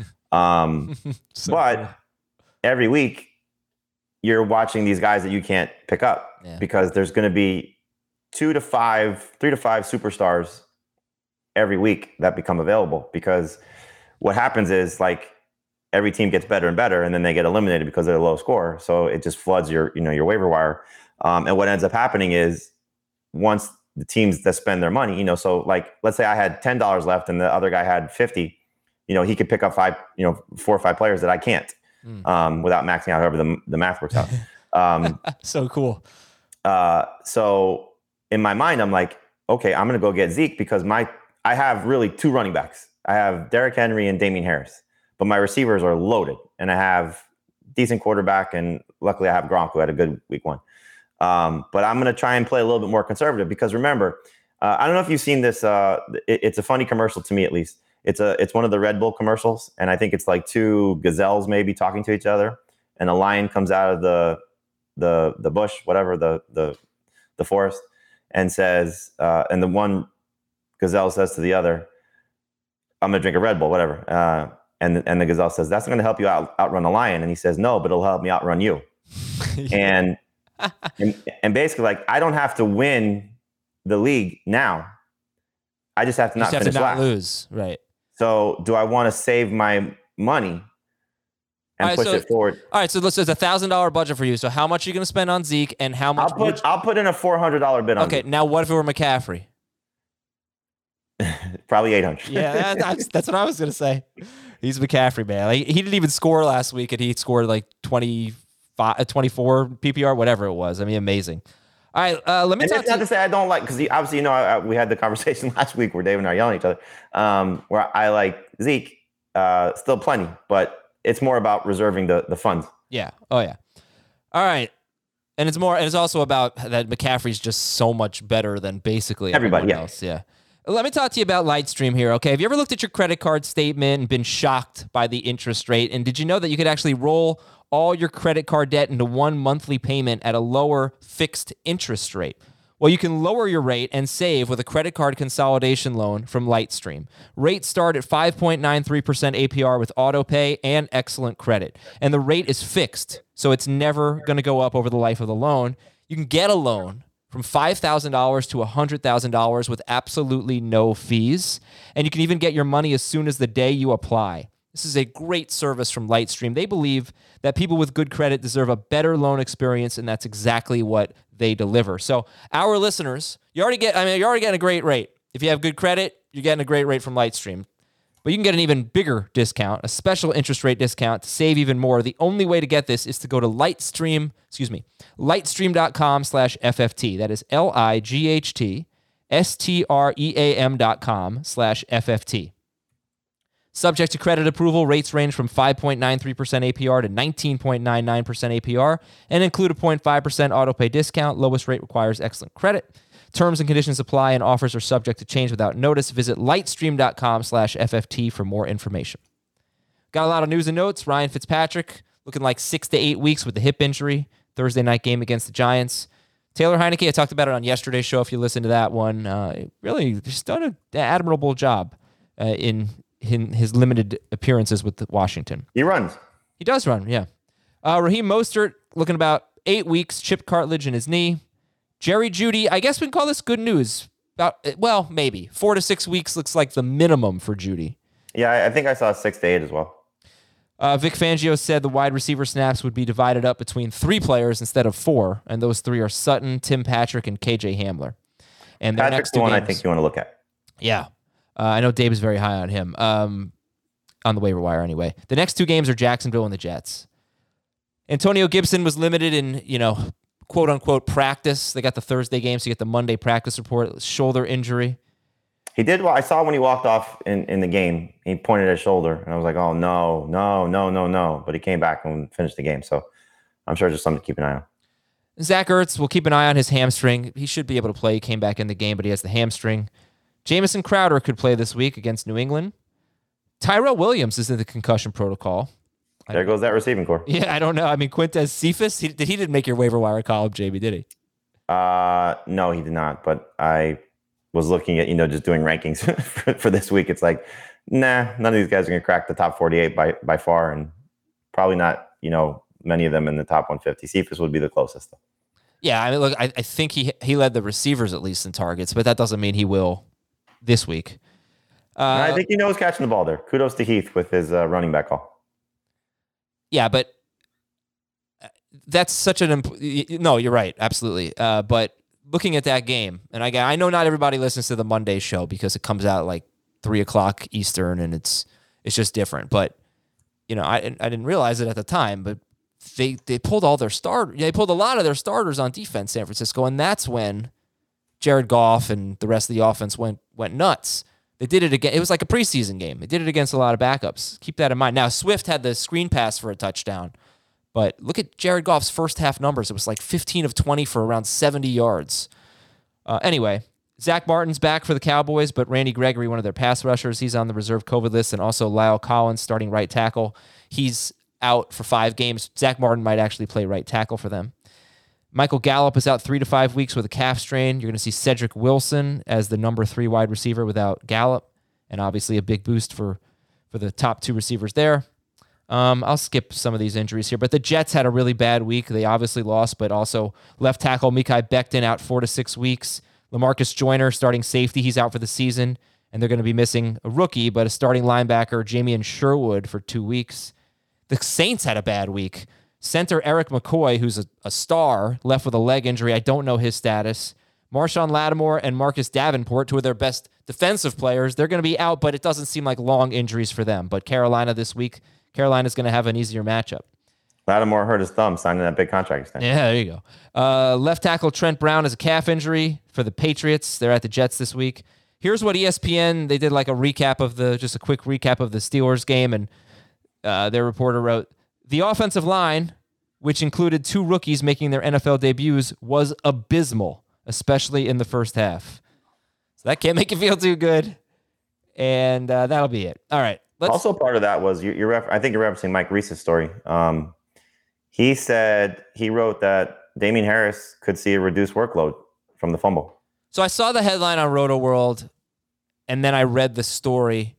[SPEAKER 4] But every week you're watching these guys that you can't pick up because there's going to be 3 to 5 superstars every week that become available, because what happens is like every team gets better and better, and then they get eliminated because they're a low score. So it just floods your waiver wire. And what ends up happening is once the teams that spend their money, so like, let's say I had $10 left and the other guy had 50, he could pick up 4 or 5 players that I can't, without maxing out, however the math works out.
[SPEAKER 1] So cool.
[SPEAKER 4] So in my mind, I'm like, okay, I'm going to go get Zeke because I have really 2 running backs. I have Derrick Henry and Damian Harris, but my receivers are loaded, and I have decent quarterback, and luckily I have Gronk, who had a good week 1. But I'm going to try and play a little bit more conservative because remember, I don't know if you've seen this. It's a funny commercial to me, at least. It's one of the Red Bull commercials, and I think it's like 2 gazelles maybe talking to each other, and a lion comes out of the the bush, whatever the forest, and says, and the one gazelle says to the other, "I'm gonna drink a Red Bull, whatever." And the gazelle says, "That's going to help you outrun the lion." And he says, "No, but it'll help me outrun you." and basically, like, I don't have to win the league now. I just have to not finish last.
[SPEAKER 1] Lose, right?
[SPEAKER 4] So, do I want to save my money and push it forward?
[SPEAKER 1] All right, so let's say it's $1,000 budget for you. So, how much are you going to spend on Zeke, and how much?
[SPEAKER 4] I'll put in a $400 bid on.
[SPEAKER 1] Okay,
[SPEAKER 4] Zeke.
[SPEAKER 1] now what if it were McCaffrey?
[SPEAKER 4] Probably 800.
[SPEAKER 1] Yeah, that's what I was going to say. He's McCaffrey, man. Like, he didn't even score last week, and he scored like 24 PPR, whatever it was. I mean, amazing. All right, let me
[SPEAKER 4] and
[SPEAKER 1] talk
[SPEAKER 4] that's not to say I don't like, because obviously, we had the conversation last week where Dave and I are yelling at each other, where I like Zeke, still plenty, but it's more about reserving the funds.
[SPEAKER 1] Yeah. Oh, yeah. All right. And it's also about that McCaffrey's just so much better than basically everybody else. Yeah. Let me talk to you about Lightstream here, okay? Have you ever looked at your credit card statement and been shocked by the interest rate? And did you know that you could actually roll all your credit card debt into one monthly payment at a lower fixed interest rate? Well, you can lower your rate and save with a credit card consolidation loan from Lightstream. Rates start at 5.93% APR with autopay and excellent credit. And the rate is fixed, so it's never going to go up over the life of the loan. You can get a loan from $5,000 to $100,000 with absolutely no fees. And you can even get your money as soon as the day you apply. This is a great service from Lightstream. They believe that people with good credit deserve a better loan experience, and that's exactly what they deliver. So our listeners, you're already getting a great rate. If you have good credit, you're getting a great rate from Lightstream. But you can get an even bigger discount, a special interest rate discount to save even more. The only way to get this is to go to lightstream.com/FFT. That is LIGHTSTREAM.com/FFT. Subject to credit approval, rates range from 5.93% APR to 19.99% APR and include a 0.5% autopay discount. Lowest rate requires excellent credit. Terms and conditions apply, and offers are subject to change without notice. Visit lightstream.com/FFT for more information. Got a lot of news and notes. Ryan Fitzpatrick looking like 6 to 8 weeks with the hip injury. Thursday night game against the Giants. Taylor Heineke, I talked about it on yesterday's show if you listened to that one. Really just done an admirable job in his limited appearances with Washington.
[SPEAKER 4] He runs.
[SPEAKER 1] He does run, yeah. Raheem Mostert looking about 8 weeks, chipped cartilage in his knee. Jerry Jeudy, I guess we can call this good news. Maybe 4 to 6 weeks looks like the minimum for Jeudy.
[SPEAKER 4] Yeah, I think I saw 6 to 8 as well.
[SPEAKER 1] Vic Fangio said the wide receiver snaps would be divided up between 3 players instead of 4, and those 3 are Sutton, Tim Patrick, and KJ Hamler. And their
[SPEAKER 4] Patrick's
[SPEAKER 1] next 2
[SPEAKER 4] the one
[SPEAKER 1] games,
[SPEAKER 4] I think you want to look at.
[SPEAKER 1] Yeah. I know Dave is very high on him, on the waiver wire anyway. The next 2 games are Jacksonville and the Jets. Antonio Gibson was limited in, quote-unquote practice. They got the Thursday game, so you get the Monday practice report. Shoulder injury.
[SPEAKER 4] He did well. I saw when he walked off in the game, he pointed at his shoulder, and I was like, oh, no. But he came back and finished the game, so I'm sure it's just something to keep an eye on.
[SPEAKER 1] Zach Ertz, will keep an eye on his hamstring. He should be able to play. He came back in the game, but he has the hamstring. Jamison Crowder could play this week against New England. Tyrell Williams is in the concussion protocol.
[SPEAKER 4] There goes that receiving core.
[SPEAKER 1] Yeah, I don't know. I mean, Quintez Cephas, he didn't make your waiver wire column, JB, did he?
[SPEAKER 4] No, he did not. But I was looking at, just doing rankings for this week. It's like, nah, none of these guys are going to crack the top 48 by far. And probably not, many of them in the top 150. Cephas would be the closest, though.
[SPEAKER 1] Yeah, I mean, look, I think he led the receivers at least in targets, but that doesn't mean he will this week.
[SPEAKER 4] I think he knows catching the ball there. Kudos to Heath with his running back call.
[SPEAKER 1] Yeah, but that's such an no, you're right, absolutely. But looking at that game, and I know not everybody listens to the Monday show because it comes out like 3:00 Eastern, and it's just different. But I didn't realize it at the time, but they pulled all their starters. They pulled a lot of their starters on defense, San Francisco, and that's when Jared Goff and the rest of the offense went nuts. They did it again. It was like a preseason game. They did it against a lot of backups. Keep that in mind. Now, Swift had the screen pass for a touchdown, but look at Jared Goff's first half numbers. It was like 15 of 20 for around 70 yards. Anyway, Zach Martin's back for the Cowboys, but Randy Gregory, one of their pass rushers, he's on the reserve COVID list, and also Lyle Collins, starting right tackle. He's out for 5 games. Zach Martin might actually play right tackle for them. Michael Gallup is out 3 to 5 weeks with a calf strain. You're going to see Cedric Wilson as the number 3 wide receiver without Gallup, and obviously a big boost for the top 2 receivers there. I'll skip some of these injuries here, but the Jets had a really bad week. They obviously lost, but also left tackle Mekhi Becton out 4 to 6 weeks. LaMarcus Joyner, starting safety, he's out for the season, and they're going to be missing a rookie, but a starting linebacker, Jamian Sherwood, for 2 weeks. The Saints had a bad week. Center Eric McCoy, who's a star, left with a leg injury. I don't know his status. Marshawn Lattimore and Marcus Davenport, 2 of their best defensive players, they're going to be out, but it doesn't seem like long injuries for them. But Carolina this week, Carolina's going to have an easier matchup.
[SPEAKER 4] Lattimore hurt his thumb signing that big contract extension.
[SPEAKER 1] Yeah, there you go. Left tackle Trent Brown has a calf injury for the Patriots. They're at the Jets this week. Here's what ESPN, they did like a quick recap of the Steelers game, and their reporter wrote, the offensive line, which included 2 rookies making their NFL debuts, was abysmal, especially in the first half. So that can't make you feel too good. And that'll be it. All right.
[SPEAKER 4] Also, part of that was I think you're referencing Mike Reese's story. He said he wrote that Damian Harris could see a reduced workload from the fumble.
[SPEAKER 1] So I saw the headline on Roto World, and then I read the story,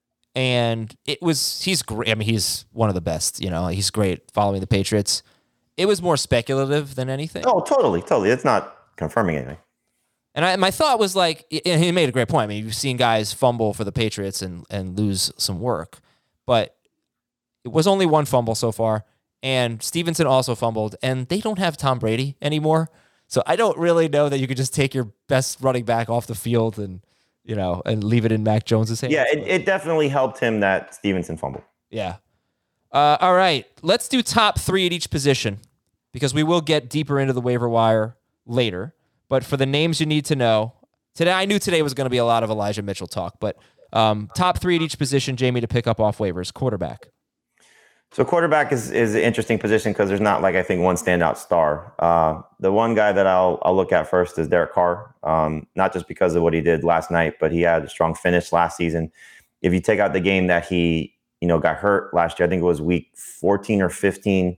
[SPEAKER 1] and he's great. I mean, he's one of the best. He's great following the Patriots. It was more speculative than anything.
[SPEAKER 4] Oh, totally. It's not confirming anything.
[SPEAKER 1] And my thought was like, and he made a great point. I mean, you've seen guys fumble for the Patriots and lose some work, but it was only 1 fumble so far. And Stevenson also fumbled, and they don't have Tom Brady anymore. So I don't really know that you could just take your best running back off the field and leave it in Mac Jones's hands.
[SPEAKER 4] Yeah, it definitely helped him that Stevenson fumbled.
[SPEAKER 1] Yeah. All right, let's do top 3 at each position because we will get deeper into the waiver wire later. But for the names you need to know, I knew today was going to be a lot of Elijah Mitchell talk, but top 3 at each position, Jamie, to pick up off waivers. Quarterback.
[SPEAKER 4] So quarterback is an interesting position because there's not I think one standout star. The one guy that I'll look at first is Derek Carr, not just because of what he did last night, but he had a strong finish last season. If you take out the game that he got hurt last year, I think it was week 14 or 15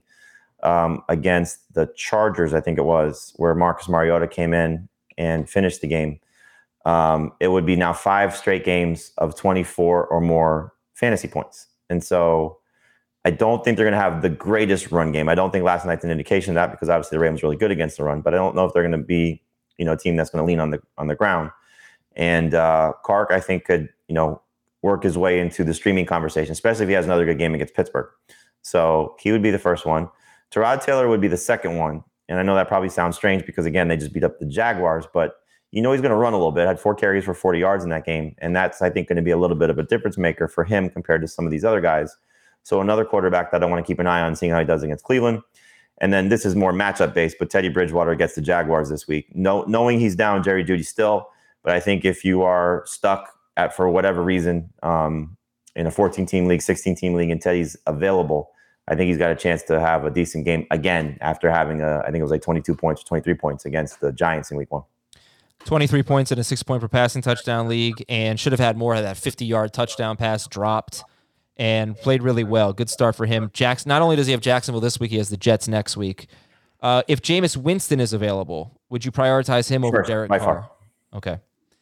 [SPEAKER 4] against the Chargers, I think it was, where Marcus Mariota came in and finished the game. It would be now 5 straight games of 24 or more fantasy points. And so I don't think they're going to have the greatest run game. I don't think last night's an indication of that because obviously the Ravens really good against the run, but I don't know if they're going to be, a team that's going to lean on the ground. And Clark, I think, could, work his way into the streaming conversation, especially if he has another good game against Pittsburgh. So he would be the first one. Tyrod Taylor would be the second one. And I know that probably sounds strange because, again, they just beat up the Jaguars, but he's going to run a little bit. Had 4 carries for 40 yards in that game. And that's, I think, going to be a little bit of a difference maker for him compared to some of these other guys. So another quarterback that I want to keep an eye on, seeing how he does against Cleveland. And then this is more matchup based, but Teddy Bridgewater gets the Jaguars this week. Knowing he's down Jerry Jeudy still, but I think if you are stuck for whatever reason in a 14-team league, 16-team league, and Teddy's available, I think he's got a chance to have a decent game again after having I think it was like 22 points or 23 points against the Giants in week 1.
[SPEAKER 1] 23 points in a 6-point per passing touchdown league, and should have had more of that 50-yard touchdown pass dropped. And played really well. Good start for him. Not only does he have Jacksonville this week, he has the Jets next week. If Jameis Winston is available, would you prioritize him over Derek Carr?
[SPEAKER 4] Far.
[SPEAKER 1] Okay.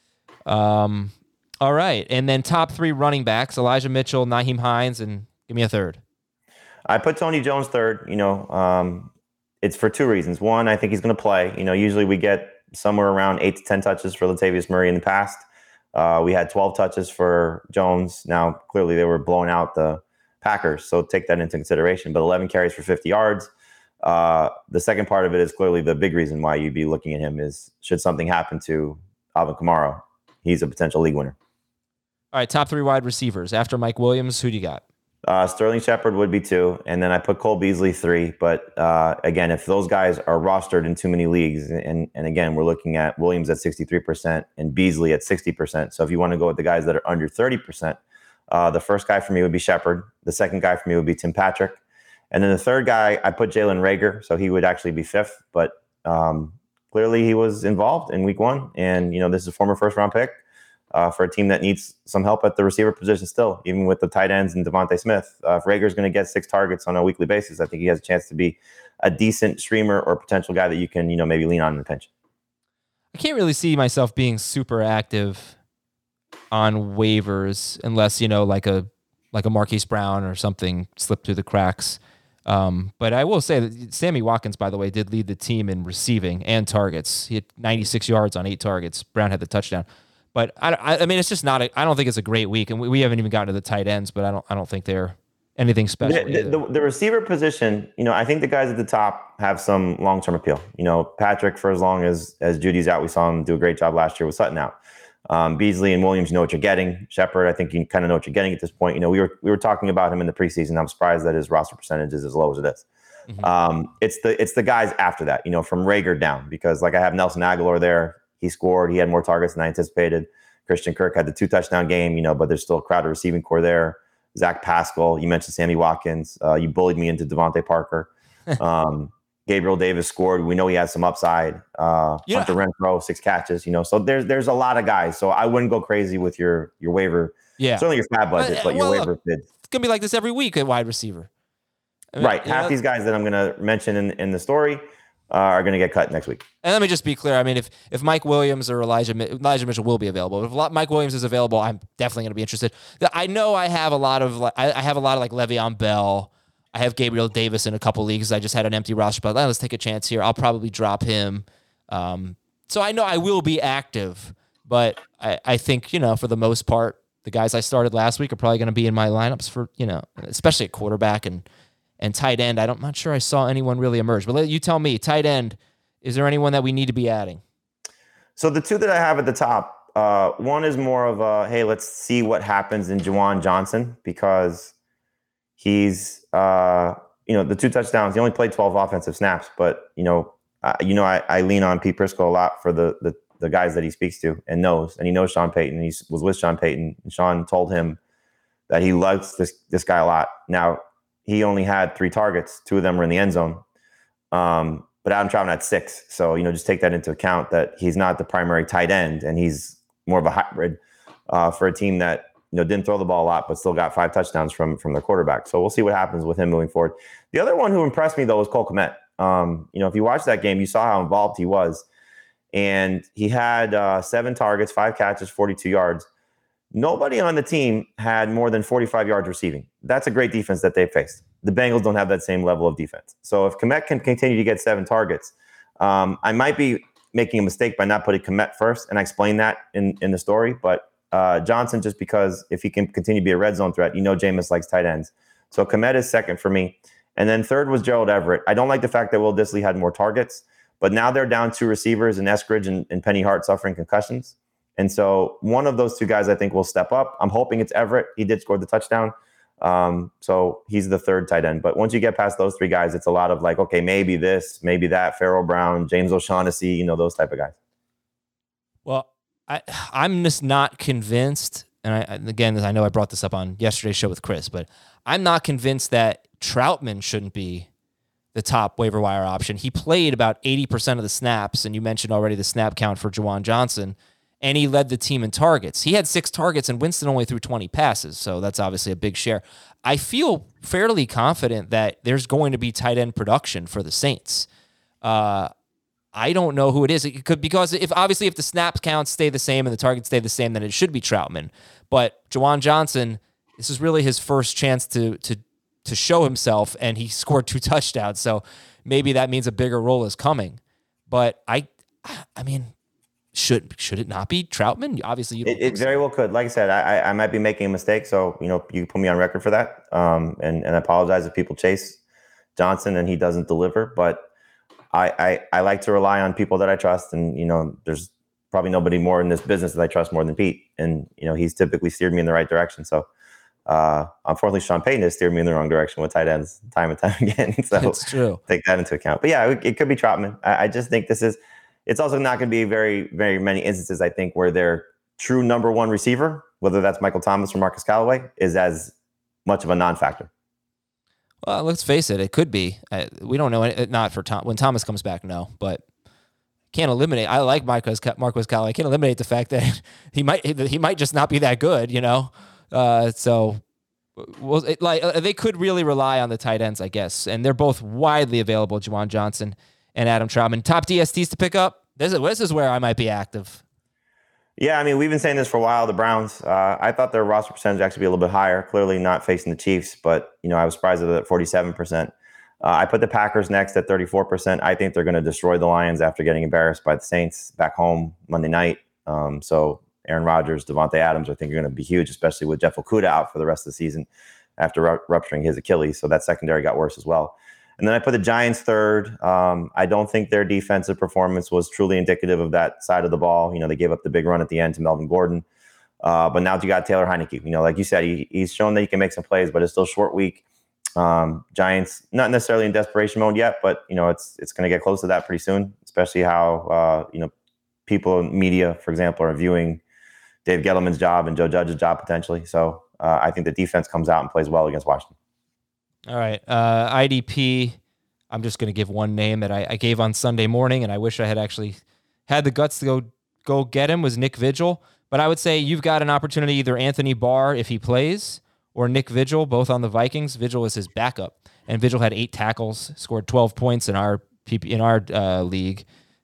[SPEAKER 1] All right. And then top 3 running backs, Elijah Mitchell, Nyheim Hines, and give me a third.
[SPEAKER 4] I put Tony Jones third. It's for 2 reasons. One, I think he's going to play. Usually we get somewhere around 8 to 10 touches for Latavius Murray in the past. We had 12 touches for Jones. Now, clearly, they were blowing out the Packers, so take that into consideration. But 11 carries for 50 yards. The second part of it is clearly the big reason why you'd be looking at him is should something happen to Alvin Kamara, he's a potential league winner.
[SPEAKER 1] All right, top 3 wide receivers. After Mike Williams, who do you got?
[SPEAKER 4] Sterling Shepard would be 2, and then I put Cole Beasley 3. But again, if those guys are rostered in too many leagues, and again, we're looking at Williams at 63% and Beasley at 60%. So if you want to go with the guys that are under 30%, the first guy for me would be Shepard. The second guy for me would be Tim Patrick. And then the third guy, I put Jalen Reagor, so he would actually be 5th. But clearly he was involved in week 1. And, this is a former first-round pick. for a team that needs some help at the receiver position still, even with the tight ends and Devontae Smith. If Rager's going to get 6 targets on a weekly basis, I think he has a chance to be a decent streamer or potential guy that you can, maybe lean on in the pinch.
[SPEAKER 1] I can't really see myself being super active on waivers unless, like a Marquise Brown or something slipped through the cracks. But I will say that Sammy Watkins, by the way, did lead the team in receiving and targets. He had 96 yards on 8 targets. Brown had the touchdown. But I mean, it's just not. I don't think it's a great week, and we haven't even gotten to the tight ends. But I don't think they're anything special.
[SPEAKER 4] The receiver position, I think the guys at the top have some long-term appeal. Patrick, for as long as Judy's out, we saw him do a great job last year with Sutton out. Beasley and Williams, you know what you're getting. Shepard, I think you kind of know what you're getting at this point. We were talking about him in the preseason. I'm surprised that his roster percentage is as low as it is. Mm-hmm. It's the guys after that, from Rager down, because like I have Nelson Aguilar there. He scored. He had more targets than I anticipated. Christian Kirk had the 2-touchdown game, but there's still a crowded receiving core there. Zach Pascal, you mentioned Sammy Watkins. You bullied me into Devontae Parker. Gabriel Davis scored. We know he has some upside. Hunter Renfrow, 6 catches. So there's a lot of guys. So I wouldn't go crazy with your waiver. Yeah, certainly your fab budget, but your waiver bid.
[SPEAKER 1] It's gonna be like this every week at wide receiver.
[SPEAKER 4] Right. Half these guys that I'm gonna mention in the story are going to get cut next week.
[SPEAKER 1] And let me just be clear. I mean, if Mike Williams or Elijah Mitchell will be available, if Mike Williams is available, I'm definitely going to be interested. I know I have a lot of like Le'Veon Bell. I have Gabriel Davis in a couple leagues. I just had an empty roster, but let's take a chance here. I'll probably drop him. So I know I will be active, but I think, for the most part, the guys I started last week are probably going to be in my lineups for, especially at quarterback and tight end. I'm not sure I saw anyone really emerge. But you tell me, tight end, is there anyone that we need to be adding?
[SPEAKER 4] So the 2 that I have at the top, one is more of a, hey, let's see what happens in Juwan Johnson, because he's, the 2 touchdowns. He only played 12 offensive snaps, but I lean on Pete Prisco a lot for the guys that he speaks to and knows, and he knows Sean Payton. He was with Sean Payton, and Sean told him that he loves this guy a lot. Now, he only had 3 targets. 2 of them were in the end zone. But Adam Troutman had 6. So, just take that into account, that he's not the primary tight end, and he's more of a hybrid for a team that, didn't throw the ball a lot, but still got 5 touchdowns from their quarterback. So we'll see what happens with him moving forward. The other one who impressed me, though, was Cole Kmet. If you watched that game, you saw how involved he was. And he had 7 targets, 5 catches, 42 yards. Nobody on the team had more than 45 yards receiving. That's a great defense that they faced. The Bengals don't have that same level of defense. So if Kmet can continue to get 7 targets, I might be making a mistake by not putting Kmet first, and I explain that in the story. But Johnson, just because if he can continue to be a red zone threat, Jameis likes tight ends. So Kmet is second for me. And then third was Gerald Everett. I don't like the fact that Will Dissly had more targets, but now they're down 2 receivers in Eskridge and Penny Hart suffering concussions. And so one of those 2 guys I think will step up. I'm hoping it's Everett. He did score the touchdown. So he's the third tight end. But once you get past those 3 guys, it's a lot of like, okay, maybe this, maybe that, Farrell Brown, James O'Shaughnessy, those type of guys.
[SPEAKER 1] Well, I'm just not convinced. And again, I know I brought this up on yesterday's show with Chris, but I'm not convinced that Troutman shouldn't be the top waiver wire option. He played about 80% of the snaps, and you mentioned already the snap count for Juwan Johnson, and he led the team in targets. He had 6 targets, and Winston only threw 20 passes, so that's obviously a big share. I feel fairly confident that there's going to be tight end production for the Saints. I don't know who it is. It could, because if the snap counts stay the same and the targets stay the same, then it should be Troutman. But Juwan Johnson, this is really his first chance to show himself, and he scored 2 touchdowns. So maybe that means a bigger role is coming. But I mean, should it not be Troutman? Obviously,
[SPEAKER 4] it very well could. Like I said, I might be making a mistake, so you put me on record for that. And I apologize if people chase Johnson and he doesn't deliver. But I like to rely on people that I trust, and there's probably nobody more in this business that I trust more than Pete, and he's typically steered me in the right direction. So unfortunately, Sean Payton has steered me in the wrong direction with tight ends time and time again. So
[SPEAKER 1] that's true.
[SPEAKER 4] Take that into account. But yeah, it could be Troutman. I just think it's also not going to be very, very many instances, I think, where their true number 1 receiver, whether that's Michael Thomas or Marcus Callaway, is as much of a non-factor.
[SPEAKER 1] Well, let's face it, it could be. We don't know. Not for Tom. When Thomas comes back, no. But can't eliminate. I like Marquez Callaway. I can't eliminate the fact that he might just not be that good, you know. They could really rely on the tight ends, I guess, and they're both widely available. Juwan Johnson and Adam Trautman. Top DSTs to pick up. This is where I might be active.
[SPEAKER 4] Yeah, I mean, we've been saying this for a while. The Browns, I thought their roster percentage actually be a little bit higher. Clearly not facing the Chiefs, but I was surprised at 47%. I put the Packers next at 34%. I think they're going to destroy the Lions after getting embarrassed by the Saints back home Monday night. So Aaron Rodgers, Devontae Adams, I think are going to be huge, especially with Jeff Okudah out for the rest of the season after rupturing his Achilles. So that secondary got worse as well. And then I put the Giants third. I don't think their defensive performance was truly indicative of that side of the ball. They gave up the big run at the end to Melvin Gordon. But now you got Taylor Heineke. Like you said, he's shown that he can make some plays, but it's still short week. Giants, not necessarily in desperation mode yet, but it's going to get close to that pretty soon, especially how people in media, for example, are viewing Dave Gettleman's job and Joe Judge's job potentially. So I think the defense comes out and plays well against Washington.
[SPEAKER 1] All right. IDP, I'm just going to give one name that I gave on Sunday morning, and I wish I had actually had the guts to go get him, was Nick Vigil. But I would say you've got an opportunity, either Anthony Barr, if he plays, or Nick Vigil, both on the Vikings. Vigil is his backup, and Vigil had 8 tackles, scored 12 points in our league.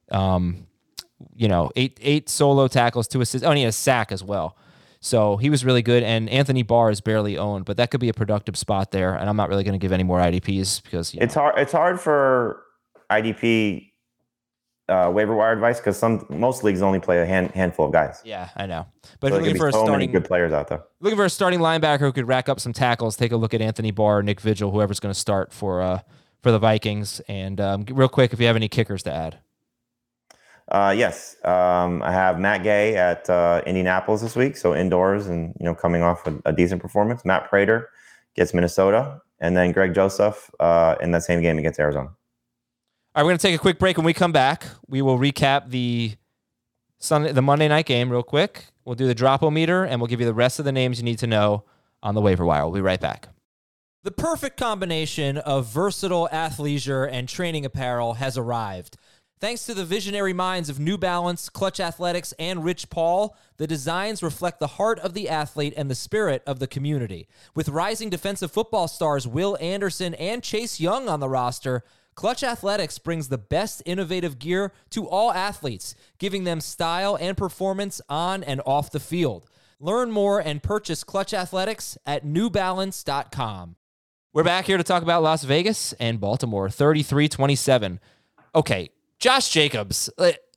[SPEAKER 1] 8 solo tackles, 2 assists. Oh, and he had a sack as well. So he was really good, and Anthony Barr is barely owned, but that could be a productive spot there. And I'm not really going to give any more IDPs because
[SPEAKER 4] it's hard. It's hard for IDP waiver wire advice because most leagues only play a handful of guys.
[SPEAKER 1] Yeah, I know. But
[SPEAKER 4] so
[SPEAKER 1] if you're looking for
[SPEAKER 4] so many good players out there.
[SPEAKER 1] Looking for a starting linebacker who could rack up some tackles, take a look at Anthony Barr, Nick Vigil, whoever's going to start for the Vikings. And real quick, if you have any kickers to add.
[SPEAKER 4] Yes. I have Matt Gay at Indianapolis this week, so indoors and coming off a decent performance. Matt Prater gets Minnesota, and then Greg Joseph in that same game against Arizona.
[SPEAKER 1] All right, we're going to take a quick break. When we come back, we will recap the Monday night game real quick. We'll do the drop-o-meter, and we'll give you the rest of the names you need to know on the waiver wire. We'll be right back. The perfect combination of versatile athleisure and training apparel has arrived. Thanks to the visionary minds of New Balance, Clutch Athletics, and Rich Paul, the designs reflect the heart of the athlete and the spirit of the community. With rising defensive football stars Will Anderson and Chase Young on the roster, Clutch Athletics brings the best innovative gear to all athletes, giving them style and performance on and off the field. Learn more and purchase Clutch Athletics at newbalance.com. We're back here to talk about Las Vegas and Baltimore, 33-27. Okay, Josh Jacobs,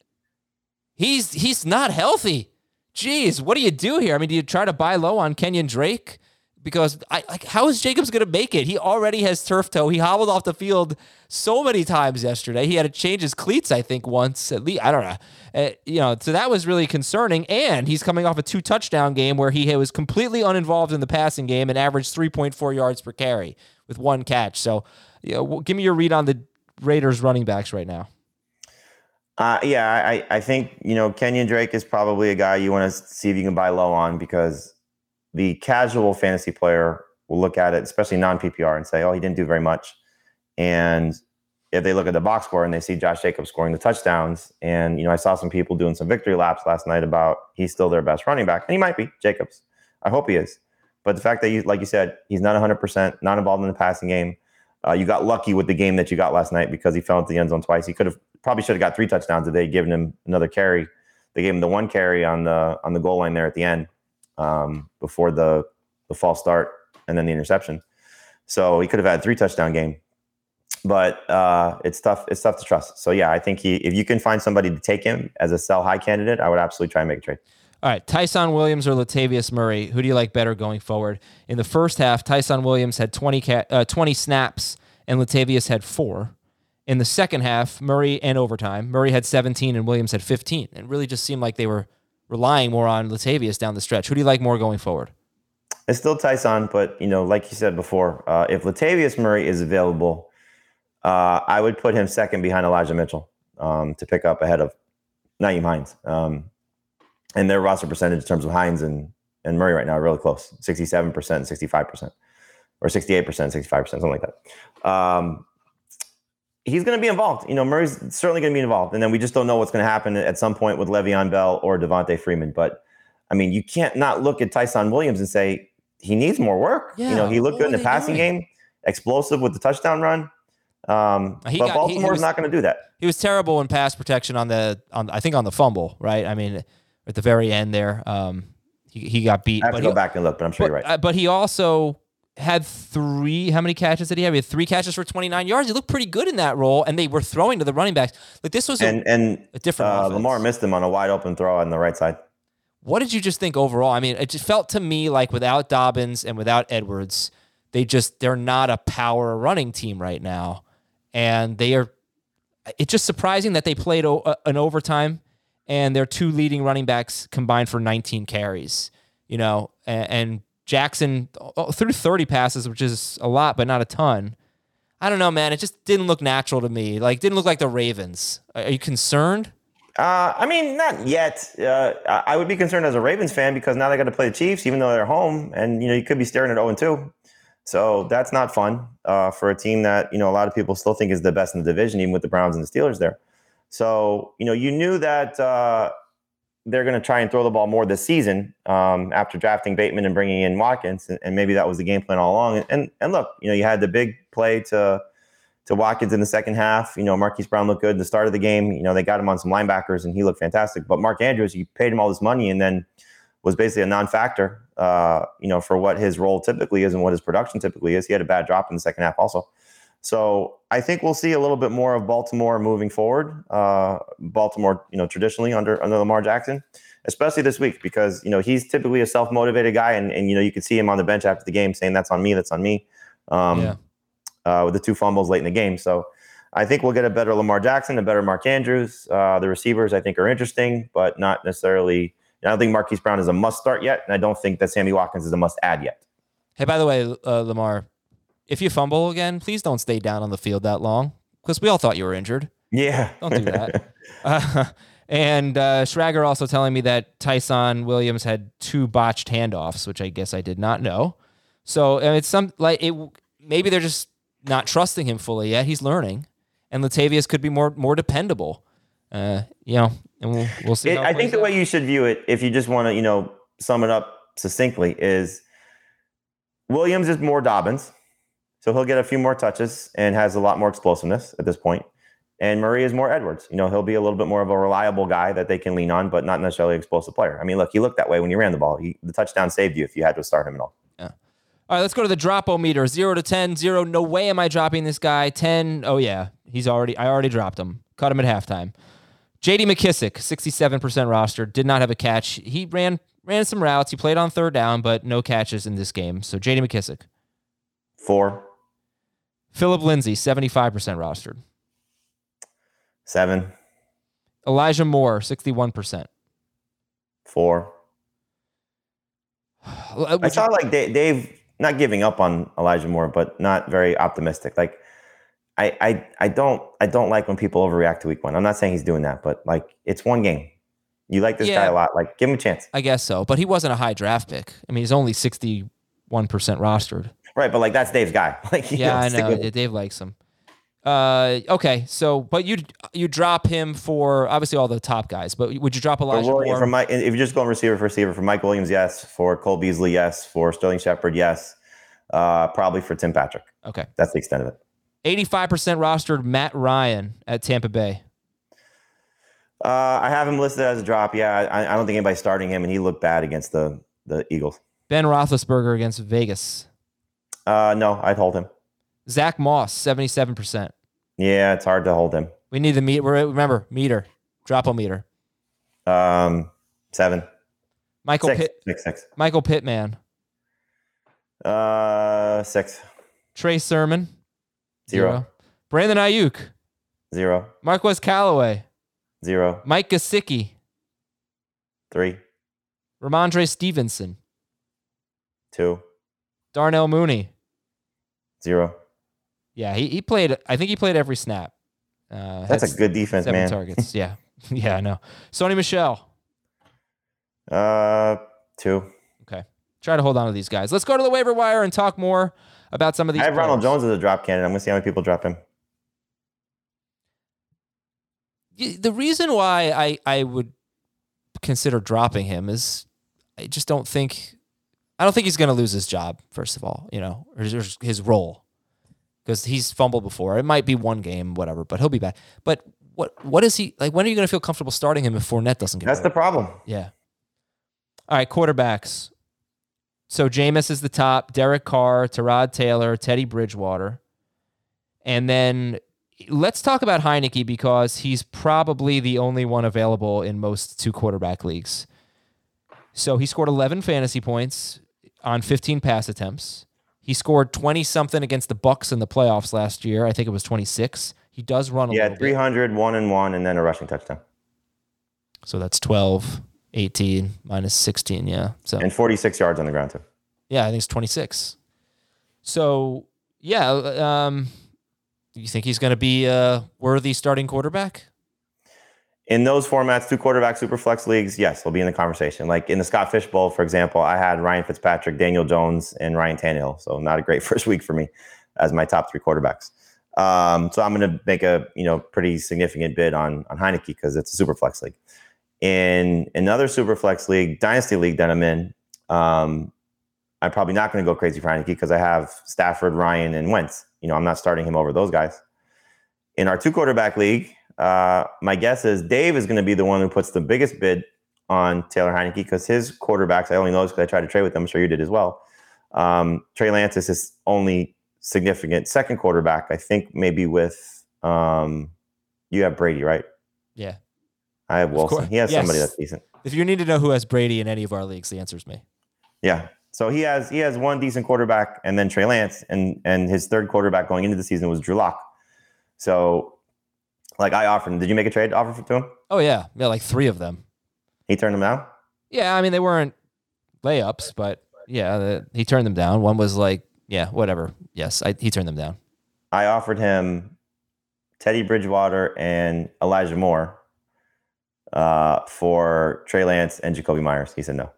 [SPEAKER 1] he's not healthy. Jeez, what do you do here? I mean, do you try to buy low on Kenyon Drake? Because how is Jacobs going to make it? He already has turf toe. He hobbled off the field so many times yesterday. He had to change his cleats, I think, once at least. I don't know. So that was really concerning. And he's coming off a 2-touchdown game where he was completely uninvolved in the passing game and averaged 3.4 yards per carry with 1 catch. So, give me your read on the Raiders running backs right now.
[SPEAKER 4] I think, Kenyon Drake is probably a guy you want to see if you can buy low on, because the casual fantasy player will look at it, especially non-PPR, and say, oh, he didn't do very much. And if they look at the box score and they see Josh Jacobs scoring the touchdowns, and, I saw some people doing some victory laps last night about he's still their best running back, and he might be, Jacobs. I hope he is. But the fact that, like you said, he's not 100%, not involved in the passing game. You got lucky with the game that you got last night because he fell into the end zone twice. He probably should have got 3 touchdowns if they'd given him another carry. They gave him the 1 carry on the goal line there at the end before the false start and then the interception. So he could have had a 3 touchdown game. But it's tough. It's tough to trust. So yeah, I think if you can find somebody to take him as a sell high candidate, I would absolutely try and make a trade.
[SPEAKER 1] All right, Tyson Williams or Latavius Murray, who do you like better going forward? In the first half, Tyson Williams had 20 snaps and Latavius had 4. In the second half, Murray had 17 and Williams had 15. It really just seemed like they were relying more on Latavius down the stretch. Who do you like more going forward?
[SPEAKER 4] It's still Tyson, but, like you said before, if Latavius Murray is available, I would put him second behind Elijah Mitchell to pick up ahead of Nyheim Hines. And their roster percentage in terms of Hines and Murray right now are really close, 67%, 65%, or 68%, 65%, something like that. he's going to be involved. Murray's certainly going to be involved. And then we just don't know what's going to happen at some point with Le'Veon Bell or Devontae Freeman. But, I mean, you can't not look at Tyson Williams and say he needs more work.
[SPEAKER 1] Yeah,
[SPEAKER 4] he looked good in the passing game, explosive with the touchdown run. But Baltimore's not going to do that.
[SPEAKER 1] He was terrible in pass protection on the fumble, right? I mean, at the very end there, he got beat.
[SPEAKER 4] I have to go back and look, but I'm sure you're right.
[SPEAKER 1] But he also had how many catches did he have? He had 3 catches for 29 yards. He looked pretty good in that role, and they were throwing to the running backs. Like this was a different offense.
[SPEAKER 4] Lamar missed him on a wide open throw on the right side.
[SPEAKER 1] What did you just think overall? I mean, it just felt to me like without Dobbins and without Edwards, they're not a power running team right now. And it's just surprising that they played an overtime and their 2 leading running backs combined for 19 carries, and Jackson threw 30 passes, which is a lot, but not a ton. I don't know, man. It just didn't look natural to me. Like, didn't look like the Ravens. Are you concerned?
[SPEAKER 4] I mean, not yet. I would be concerned as a Ravens fan because now they got to play the Chiefs, even though they're home, and you could be staring at 0-2. So that's not fun for a team that a lot of people still think is the best in the division, even with the Browns and the Steelers there. So you knew that they're going to try and throw the ball more this season after drafting Bateman and bringing in Watkins, and maybe that was the game plan all along. And look, you had the big play to Watkins in the second half. Marquise Brown looked good at the start of the game. They got him on some linebackers, and he looked fantastic. But Mark Andrews, you paid him all this money, and then was basically a non-factor. For what his role typically is and what his production typically is. He had a bad drop in the second half also. So I think we'll see a little bit more of Baltimore moving forward. Baltimore, traditionally under Lamar Jackson, especially this week because, he's typically a self-motivated guy and you could see him on the bench after the game saying that's on me. With the 2 fumbles late in the game. So I think we'll get a better Lamar Jackson, a better Mark Andrews. The receivers I think are interesting, but not necessarily. I don't think Marquise Brown is a must start yet, and I don't think that Sammy Watkins is a must add yet.
[SPEAKER 1] Hey, by the way, Lamar, if you fumble again, please don't stay down on the field that long because we all thought you were injured.
[SPEAKER 4] Yeah.
[SPEAKER 1] Don't do that. And Schrager also telling me that Tyson Williams had 2 botched handoffs, which I guess I did not know. So it's maybe they're just not trusting him fully yet. He's learning, and Latavius could be more dependable. And we'll see.
[SPEAKER 4] I think the way you should view it, if you just want to, sum it up succinctly, is Williams is more Dobbins, so he'll get a few more touches and has a lot more explosiveness at this point. And Murray is more Edwards. He'll be a little bit more of a reliable guy that they can lean on, but not necessarily an explosive player. I mean, look, he looked that way when he ran the ball. The touchdown saved you if you had to start him at all.
[SPEAKER 1] Yeah. All right, let's go to the drop-o-meter. 0 to 10. 0, no way am I dropping this guy. 10, oh yeah, I already dropped him. Cut him at halftime. J.D. McKissick, 67% rostered, did not have a catch. He ran some routes. He played on 3rd down, but no catches in this game. So J.D. McKissick.
[SPEAKER 4] 4.
[SPEAKER 1] Phillip Lindsay, 75% rostered.
[SPEAKER 4] 7.
[SPEAKER 1] Elijah Moore, 61%.
[SPEAKER 4] 4. I saw like Dave not giving up on Elijah Moore, but not very optimistic. Like I don't like when people overreact to week 1. I'm not saying he's doing that, but like it's one game. You like this guy a lot. Like give him a chance.
[SPEAKER 1] I guess so, but he wasn't a high draft pick. I mean, he's only 61% rostered.
[SPEAKER 4] Right, but like that's Dave's guy. Like
[SPEAKER 1] I know. Dave likes him. Okay, so but you drop him for obviously all the top guys, but would you drop Elijah Moore?
[SPEAKER 4] If you're just going receiver for receiver, for Mike Williams, yes. For Cole Beasley, yes. For Sterling Shepard, yes. Probably for Tim Patrick.
[SPEAKER 1] Okay,
[SPEAKER 4] that's the extent of it.
[SPEAKER 1] 85% rostered Matt Ryan at Tampa Bay.
[SPEAKER 4] I have him listed as a drop. Yeah, I don't think anybody's starting him, and he looked bad against the Eagles.
[SPEAKER 1] Ben Roethlisberger against Vegas.
[SPEAKER 4] No, I'd hold him.
[SPEAKER 1] Zach Moss, 77%.
[SPEAKER 4] Yeah, it's hard to hold him.
[SPEAKER 1] We need the meter. Remember, meter. Drop-o-meter.
[SPEAKER 4] 7.
[SPEAKER 1] Michael
[SPEAKER 4] 6.
[SPEAKER 1] Michael Pittman.
[SPEAKER 4] 6.
[SPEAKER 1] Trey Sermon.
[SPEAKER 4] 0.
[SPEAKER 1] Brandon Ayuk.
[SPEAKER 4] 0.
[SPEAKER 1] Marquez Callaway.
[SPEAKER 4] 0.
[SPEAKER 1] Mike Gesicki.
[SPEAKER 4] 3.
[SPEAKER 1] Ramondre Stevenson.
[SPEAKER 4] 2.
[SPEAKER 1] Darnell Mooney.
[SPEAKER 4] 0.
[SPEAKER 1] Yeah, he played. I think he played every snap.
[SPEAKER 4] That's a good defense,
[SPEAKER 1] 7
[SPEAKER 4] man.
[SPEAKER 1] targets. Yeah, yeah, I know. Sony Michel.
[SPEAKER 4] 2.
[SPEAKER 1] Okay. Try to hold on to these guys. Let's go to the waiver wire and talk more about some of these.
[SPEAKER 4] I have Ronald Jones as a drop candidate. I'm going to see how many people drop him.
[SPEAKER 1] The reason why I would consider dropping him is I don't think he's going to lose his job, first of all, or his role, because he's fumbled before. It might be one game, whatever, but he'll be back. But what is he like? When are you going to feel comfortable starting him if Fournette doesn't get
[SPEAKER 4] That's the problem.
[SPEAKER 1] Yeah. All right, quarterbacks. So Jameis is the top, Derek Carr, Tyrod Taylor, Teddy Bridgewater. And then let's talk about Heineke, because he's probably the only one available in most 2-quarterback leagues. So he scored 11 fantasy points on 15 pass attempts. He scored 20-something against the Bucs in the playoffs last year. I think it was 26. He does run a little bit.
[SPEAKER 4] 300, 1-1, and then a rushing touchdown.
[SPEAKER 1] So that's 12, 18, minus 16, yeah. So
[SPEAKER 4] And 46 yards on the ground, too.
[SPEAKER 1] Yeah, I think it's 26. So, yeah, do you think he's going to be a worthy starting quarterback?
[SPEAKER 4] In those formats, 2-quarterback superflex leagues, yes, he'll be in the conversation. Like in the Scott Fish Bowl, for example, I had Ryan Fitzpatrick, Daniel Jones, and Ryan Tannehill. So not a great first week for me as my top 3 quarterbacks. So I'm going to make a pretty significant bid on Heineke because it's a superflex league. In another superflex league, dynasty league that I'm in, I'm probably not going to go crazy for Heineke because I have Stafford, Ryan, and Wentz. I'm not starting him over those guys. In our 2-quarterback league, my guess is Dave is going to be the one who puts the biggest bid on Taylor Heineke because his quarterbacks, I only know this because I tried to trade with them. I'm sure you did as well. Trey Lance is his only significant second quarterback. I think maybe with you have Brady, right?
[SPEAKER 1] Yeah.
[SPEAKER 4] I have Wilson. He has somebody that's decent.
[SPEAKER 1] If you need to know who has Brady in any of our leagues, the answer is me.
[SPEAKER 4] Yeah. So he has one decent quarterback and then Trey Lance, and his third quarterback going into the season was Drew Lock. So like I offered him. Did you make a trade offer to him?
[SPEAKER 1] Oh yeah. Yeah, like 3 of them.
[SPEAKER 4] He turned them down?
[SPEAKER 1] Yeah, I mean they weren't layups, but yeah, he turned them down. One was like, yeah, whatever. Yes, he turned them down.
[SPEAKER 4] I offered him Teddy Bridgewater and Elijah Moore for Trey Lance and Jacoby Myers. He said no.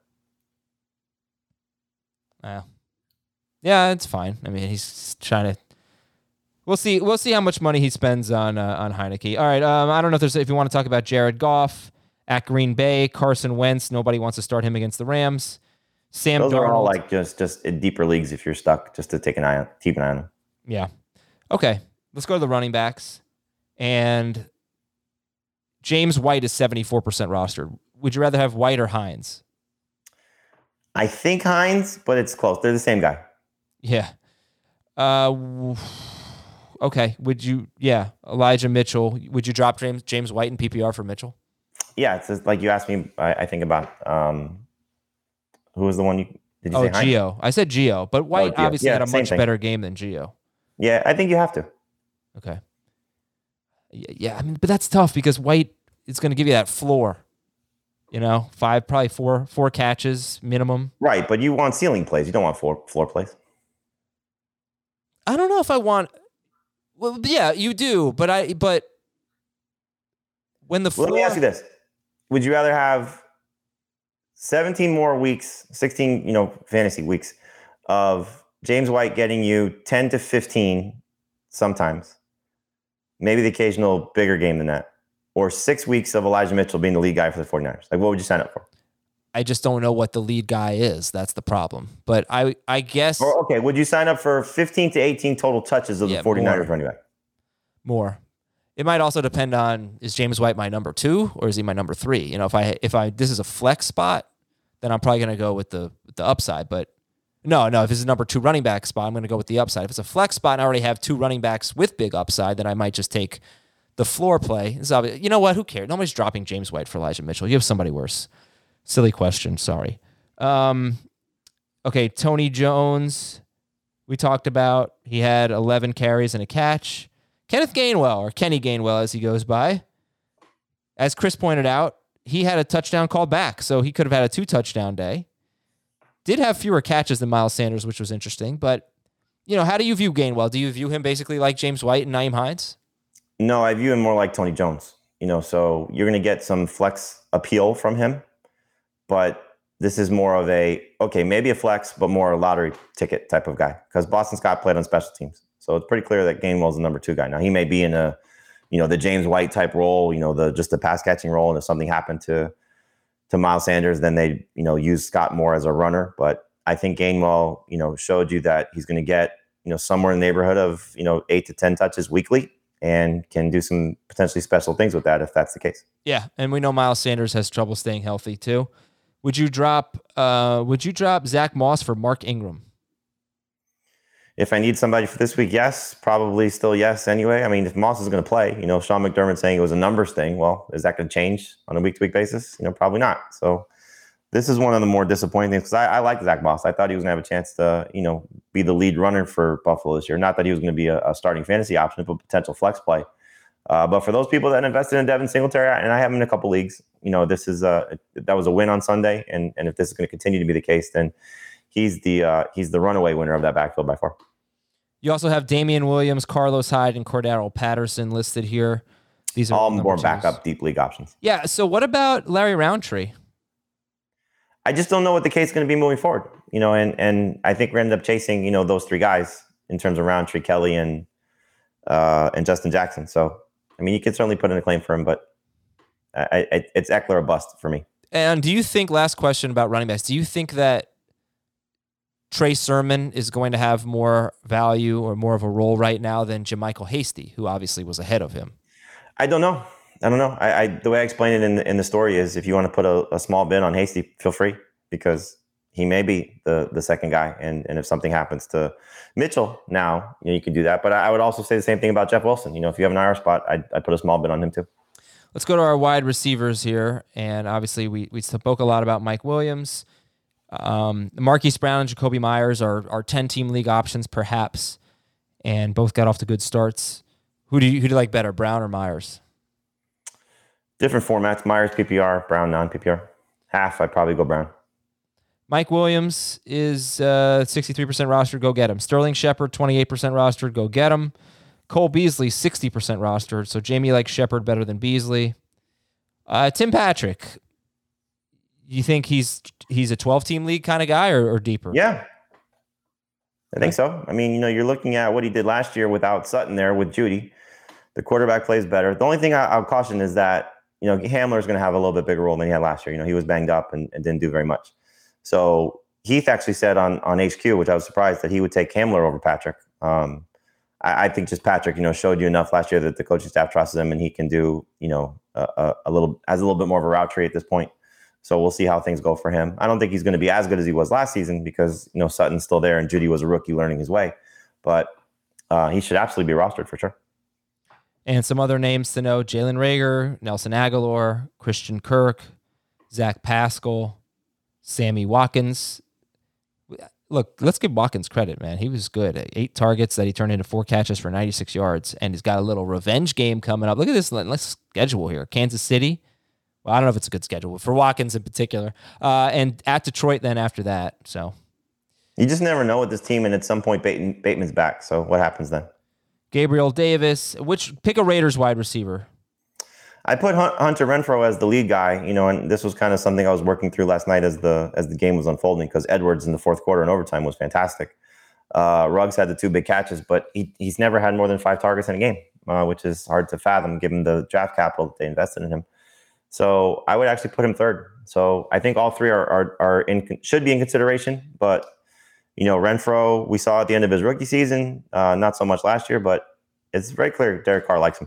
[SPEAKER 1] Yeah, it's fine. I mean, he's trying to. We'll see how much money he spends on Heineke. All right. I don't know if you want to talk about Jared Goff at Green Bay, Carson Wentz. Nobody wants to start him against the Rams. Sam
[SPEAKER 4] Those
[SPEAKER 1] Darnold.
[SPEAKER 4] are all like just in deeper leagues if you're stuck, just to keep an eye on them.
[SPEAKER 1] Yeah. Okay. Let's go to the running backs. And James White is 74% rostered. Would you rather have White or Hines?
[SPEAKER 4] I think Hines, but it's close. They're the same guy.
[SPEAKER 1] Yeah. Okay. Elijah Mitchell. Would you drop James White in PPR for Mitchell?
[SPEAKER 4] Yeah, it's just like you asked me. I think about who was the one did you say? Hines?
[SPEAKER 1] Gio. I said Gio, but White obviously had a much
[SPEAKER 4] thing.
[SPEAKER 1] better game than Gio.
[SPEAKER 4] Yeah, I think you have to.
[SPEAKER 1] Okay. Yeah, I mean, but that's tough because White is going to give you that floor. 5, probably four catches minimum.
[SPEAKER 4] Right, but you want ceiling plays. You don't want floor plays.
[SPEAKER 1] I don't know if I want. Well, yeah, you do, but when the floor.
[SPEAKER 4] Let me ask you this: would you rather have 17 more weeks, 16, fantasy weeks of James White getting you 10 to 15 sometimes, maybe the occasional bigger game than that, or 6 weeks of Elijah Mitchell being the lead guy for the 49ers? Like, what would you sign up for?
[SPEAKER 1] I just don't know what the lead guy is. That's the problem. But I guess.
[SPEAKER 4] Or, okay, would you sign up for 15 to 18 total touches of the 49ers running back?
[SPEAKER 1] More. It might also depend on, is James White my number 2 or is he my number 3? If I this is a flex spot, then I'm probably going to go with the upside. But no, if it's a number 2 running back spot, I'm going to go with the upside. If it's a flex spot and I already have 2 running backs with big upside, then I might just take the floor play. You know what? Who cares? Nobody's dropping James White for Elijah Mitchell. You have somebody worse. Silly question. Sorry. Okay, Tony Jones, we talked about. He had 11 carries and a catch. Kenneth Gainwell, or Kenny Gainwell as he goes by, as Chris pointed out, he had a touchdown called back, so he could have had a 2-touchdown day. Did have fewer catches than Miles Sanders, which was interesting. But, how do you view Gainwell? Do you view him basically like James White and Nyheim Hines?
[SPEAKER 4] No, I view him more like Tony Jones. So you're going to get some flex appeal from him. But this is more of maybe a flex, but more a lottery ticket type of guy because Boston Scott played on special teams. So it's pretty clear that Gainwell's the number 2 guy. Now, he may be in a the James White type role, just the pass catching role. And if something happened to Miles Sanders, then they, use Scott more as a runner. But I think Gainwell, showed you that he's going to get, somewhere in the neighborhood of, 8 to 10 touches weekly and can do some potentially special things with that if that's the case.
[SPEAKER 1] Yeah, and we know Miles Sanders has trouble staying healthy too. Would you drop Zach Moss for Mark Ingram?
[SPEAKER 4] If I need somebody for this week, yes. Probably still yes anyway. I mean, if Moss is going to play, Sean McDermott saying it was a numbers thing. Well, is that going to change on a week-to-week basis? Probably not. So this is one of the more disappointing things because I like Zach Moss. I thought he was going to have a chance to, be the lead runner for Buffalo this year. Not that he was going to be a starting fantasy option, but potential flex play. But for those people that invested in Devin Singletary, and I have him in a couple leagues, this is that was a win on Sunday, and if this is going to continue to be the case, then he's the runaway winner of that backfield by far.
[SPEAKER 1] You also have Damian Williams, Carlos Hyde, and Cordero Patterson listed here. These are
[SPEAKER 4] all more backup deep league options.
[SPEAKER 1] Yeah. So what about Larry Roundtree?
[SPEAKER 4] I just don't know what the case is going to be moving forward. And I think we ended up chasing those three guys in terms of Roundtree, Kelly, and Justin Jackson. So I mean, you could certainly put in a claim for him, but it's Eckler or bust for me.
[SPEAKER 1] And do you think, last question about running backs, do you think that Trey Sermon is going to have more value or more of a role right now than JaMycal Hasty, who obviously was ahead of him?
[SPEAKER 4] I don't know. The way I explain it in the story is if you want to put a small bid on Hasty, feel free, because he may be the second guy. And if something happens to Mitchell now, you can do that. But I would also say the same thing about Jeff Wilson. If you have an IR spot, I'd put a small bid on him too.
[SPEAKER 1] Let's go to our wide receivers here. And obviously we spoke a lot about Mike Williams. Marquise Brown and Jacoby Myers are 10-team league options, perhaps, and both got off to good starts. Who do you like better, Brown or Myers?
[SPEAKER 4] Different formats. Myers PPR, Brown non-PPR. Half, I'd probably go Brown.
[SPEAKER 1] Mike Williams is 63% rostered. Go get him. Sterling Shepard, 28% rostered. Go get him. Cole Beasley, 60% rostered. So Jamie likes Shepard better than Beasley. Tim Patrick. You think he's a 12-team league kind of guy or deeper?
[SPEAKER 4] Yeah, I think so. I mean, you're looking at what he did last year without Sutton there with Judy. The quarterback plays better. The only thing I'll caution is that, Hamler's going to have a little bit bigger role than he had last year. He was banged up and didn't do very much. So Heath actually said on HQ, which I was surprised, that he would take Hamler over Patrick. I think just Patrick, showed you enough last year that the coaching staff trusts him and he can do, a little bit more of a route tree at this point. So we'll see how things go for him. I don't think he's going to be as good as he was last season because, Sutton's still there and Judy was a rookie learning his way. But he should absolutely be rostered for sure.
[SPEAKER 1] And some other names to know: Jalen Reagor, Nelson Aguilar, Christian Kirk, Zach Pascal, Sammy Watkins. Look, let's give Watkins credit, man. He was good. 8 targets that he turned into 4 catches for 96 yards, and he's got a little revenge game coming up. Look at this. Let's schedule here. Kansas City. Well, I don't know if it's a good schedule, but for Watkins in particular. And at Detroit then after that. So
[SPEAKER 4] you just never know with this team, and at some point Bateman's back. So what happens then?
[SPEAKER 1] Gabriel Davis. Pick a Raiders wide receiver.
[SPEAKER 4] I put Hunter Renfrow as the lead guy, and this was kind of something I was working through last night as the game was unfolding, because Edwards in the fourth quarter and overtime was fantastic. Ruggs had the 2 big catches, but he's never had more than 5 targets in a game, which is hard to fathom given the draft capital that they invested in him. So I would actually put him third. So I think all 3 should be in consideration, but Renfrow, we saw at the end of his rookie season, not so much last year, but it's very clear Derek Carr likes him.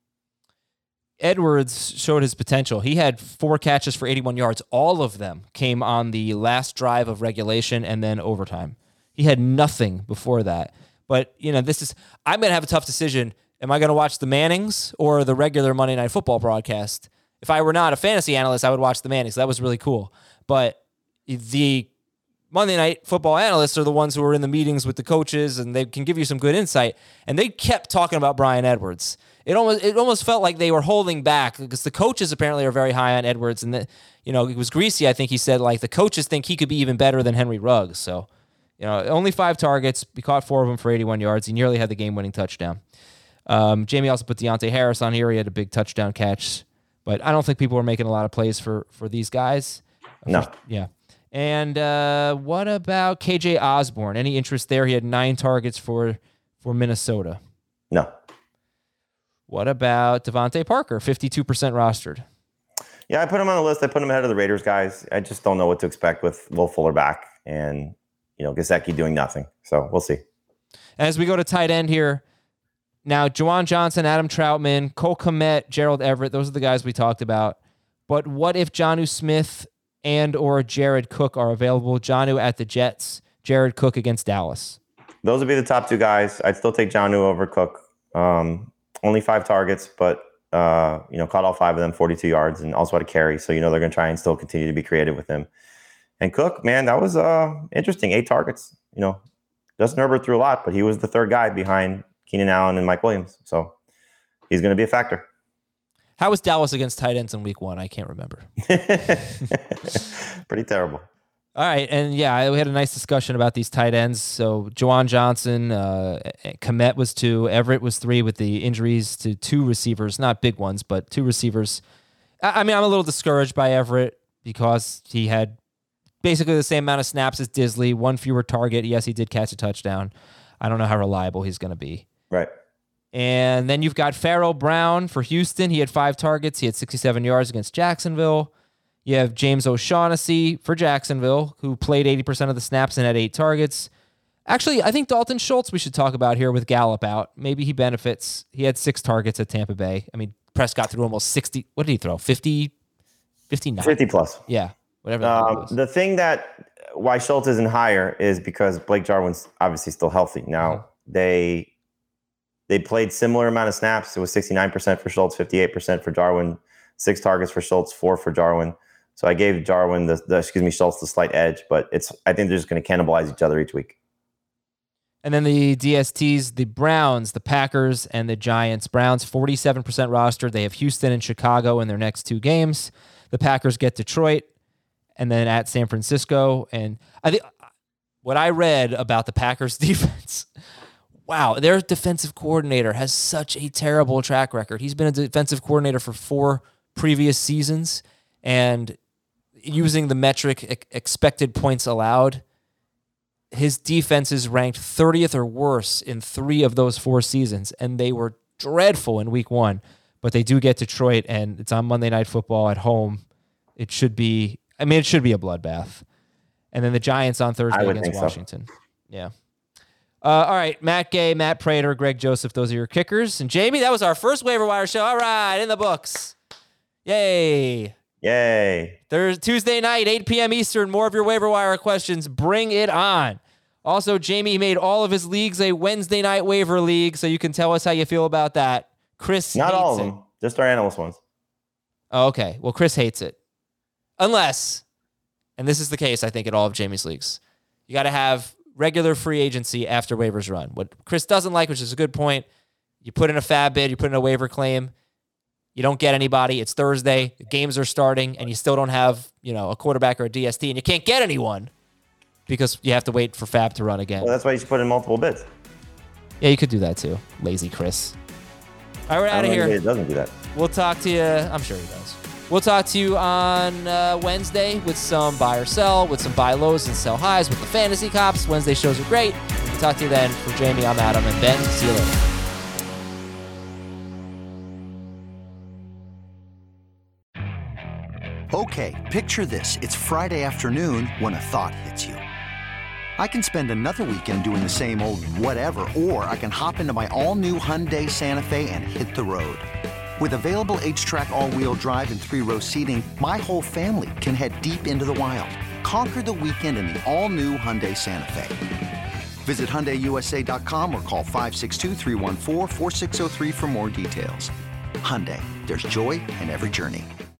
[SPEAKER 1] Edwards showed his potential. He had 4 catches for 81 yards. All of them came on the last drive of regulation and then overtime. He had nothing before that. But, I'm going to have a tough decision. Am I going to watch the Mannings or the regular Monday Night Football broadcast? If I were not a fantasy analyst, I would watch the Mannings. That was really cool. But the Monday Night Football analysts are the ones who are in the meetings with the coaches, and they can give you some good insight. And they kept talking about Bryan Edwards. It almost felt like they were holding back because the coaches apparently are very high on Edwards, and it was Greasy. I think he said the coaches think he could be even better than Henry Ruggs. So, only 5 targets. He caught 4 of them for 81 yards. He nearly had the game-winning touchdown. Jamie also put Deontay Harris on here. He had a big touchdown catch, but I don't think people are making a lot of plays for these guys.
[SPEAKER 4] No.
[SPEAKER 1] Yeah. And what about KJ Osborne? Any interest there? He had 9 targets for Minnesota.
[SPEAKER 4] No.
[SPEAKER 1] What about Devontae Parker, 52% rostered?
[SPEAKER 4] Yeah, I put him on the list. I put him ahead of the Raiders guys. I just don't know what to expect with Will Fuller back and, Gesicki doing nothing. So we'll see.
[SPEAKER 1] As we go to tight end here, now Juwan Johnson, Adam Troutman, Cole Kmet, Gerald Everett, those are the guys we talked about. But what if Jonnu Smith and or Jared Cook are available? Jonnu at the Jets, Jared Cook against Dallas.
[SPEAKER 4] Those would be the top two guys. I'd still take Jonnu over Cook. Only 5 targets, but caught all 5 of them, 42 yards, and also had a carry. So, they're going to try and still continue to be creative with him. And Cook, man, that was interesting. 8 targets. Justin Herbert threw a lot, but he was the third guy behind Keenan Allen and Mike Williams. So he's going to be a factor.
[SPEAKER 1] How was Dallas against tight ends in week 1? I can't remember.
[SPEAKER 4] Pretty terrible.
[SPEAKER 1] All right. And yeah, we had a nice discussion about these tight ends. So Juwan Johnson, Kmet was 2, Everett was 3 with the injuries to 2 receivers, not big ones, but 2 receivers. I'm a little discouraged by Everett because he had basically the same amount of snaps as Disley, 1 fewer target. Yes, he did catch a touchdown. I don't know how reliable he's going to be.
[SPEAKER 4] Right.
[SPEAKER 1] And then you've got Pharaoh Brown for Houston. He had 5 targets. He had 67 yards against Jacksonville. You have James O'Shaughnessy for Jacksonville, who played 80% of the snaps and had 8 targets. Actually, I think Dalton Schultz we should talk about here with Gallup out. Maybe he benefits. He had 6 targets at Tampa Bay. Prescott threw almost 60. What did he throw? 50? 59?
[SPEAKER 4] 50 plus.
[SPEAKER 1] Yeah, whatever that was.
[SPEAKER 4] The thing why Schultz isn't higher is because Blake Jarwin's obviously still healthy. Now, they played similar amount of snaps. It was 69% for Schultz, 58% for Jarwin. 6 targets for Schultz, 4 for Jarwin. So I gave Jarwin Schultz the slight edge, but I think they're just going to cannibalize each other each week.
[SPEAKER 1] And then the DSTs, the Browns, the Packers, and the Giants. Browns 47% rostered. They have Houston and Chicago in their next 2 games. The Packers get Detroit and then at San Francisco. And I think what I read about the Packers defense, wow, their defensive coordinator has such a terrible track record. He's been a defensive coordinator for 4 previous seasons, and using the metric expected points allowed, his defense is ranked 30th or worse in 3 of those 4 seasons, and they were dreadful in week 1. But they do get Detroit, and it's on Monday Night Football at home. It should be a bloodbath. And then the Giants on Thursday against Washington. So. Yeah. All right, Matt Gay, Matt Prater, Greg Joseph, those are your kickers. And Jamie, that was our first waiver wire show. All right, in the books. Yay. There's Tuesday night, 8 p.m. Eastern. More of your waiver wire questions. Bring it on. Also, Jamie made all of his leagues a Wednesday night waiver league, so you can tell us how you feel about that. Chris
[SPEAKER 4] Not
[SPEAKER 1] hates
[SPEAKER 4] all of
[SPEAKER 1] it.
[SPEAKER 4] them, just our analyst ones.
[SPEAKER 1] Oh, okay. Well, Chris hates it. Unless, and this is the case, I think, in all of Jamie's leagues, you got to have regular free agency after waivers run. What Chris doesn't like, which is a good point, you put in a fab bid, you put in a waiver claim, you don't get anybody. It's Thursday. The games are starting, and you still don't have, a quarterback or a DST, and you can't get anyone because you have to wait for fab to run again.
[SPEAKER 4] Well, that's why you should put in multiple bids.
[SPEAKER 1] Yeah, you could do that too. Lazy Chris. All right, we're out of here.
[SPEAKER 4] It doesn't do that.
[SPEAKER 1] We'll talk to you. I'm sure he does. We'll talk to you on Wednesday with some buy or sell, with some buy lows and sell highs with the fantasy cops. Wednesday shows are great. We'll talk to you then. For Jamie, I'm Adam, and Ben. See you later.
[SPEAKER 6] Okay, picture this. It's Friday afternoon when a thought hits you. I can spend another weekend doing the same old whatever, or I can hop into my all-new Hyundai Santa Fe and hit the road. With available H-Track all-wheel drive and 3-row seating, my whole family can head deep into the wild. Conquer the weekend in the all-new Hyundai Santa Fe. Visit HyundaiUSA.com or call 562-314-4603 for more details. Hyundai, there's joy in every journey.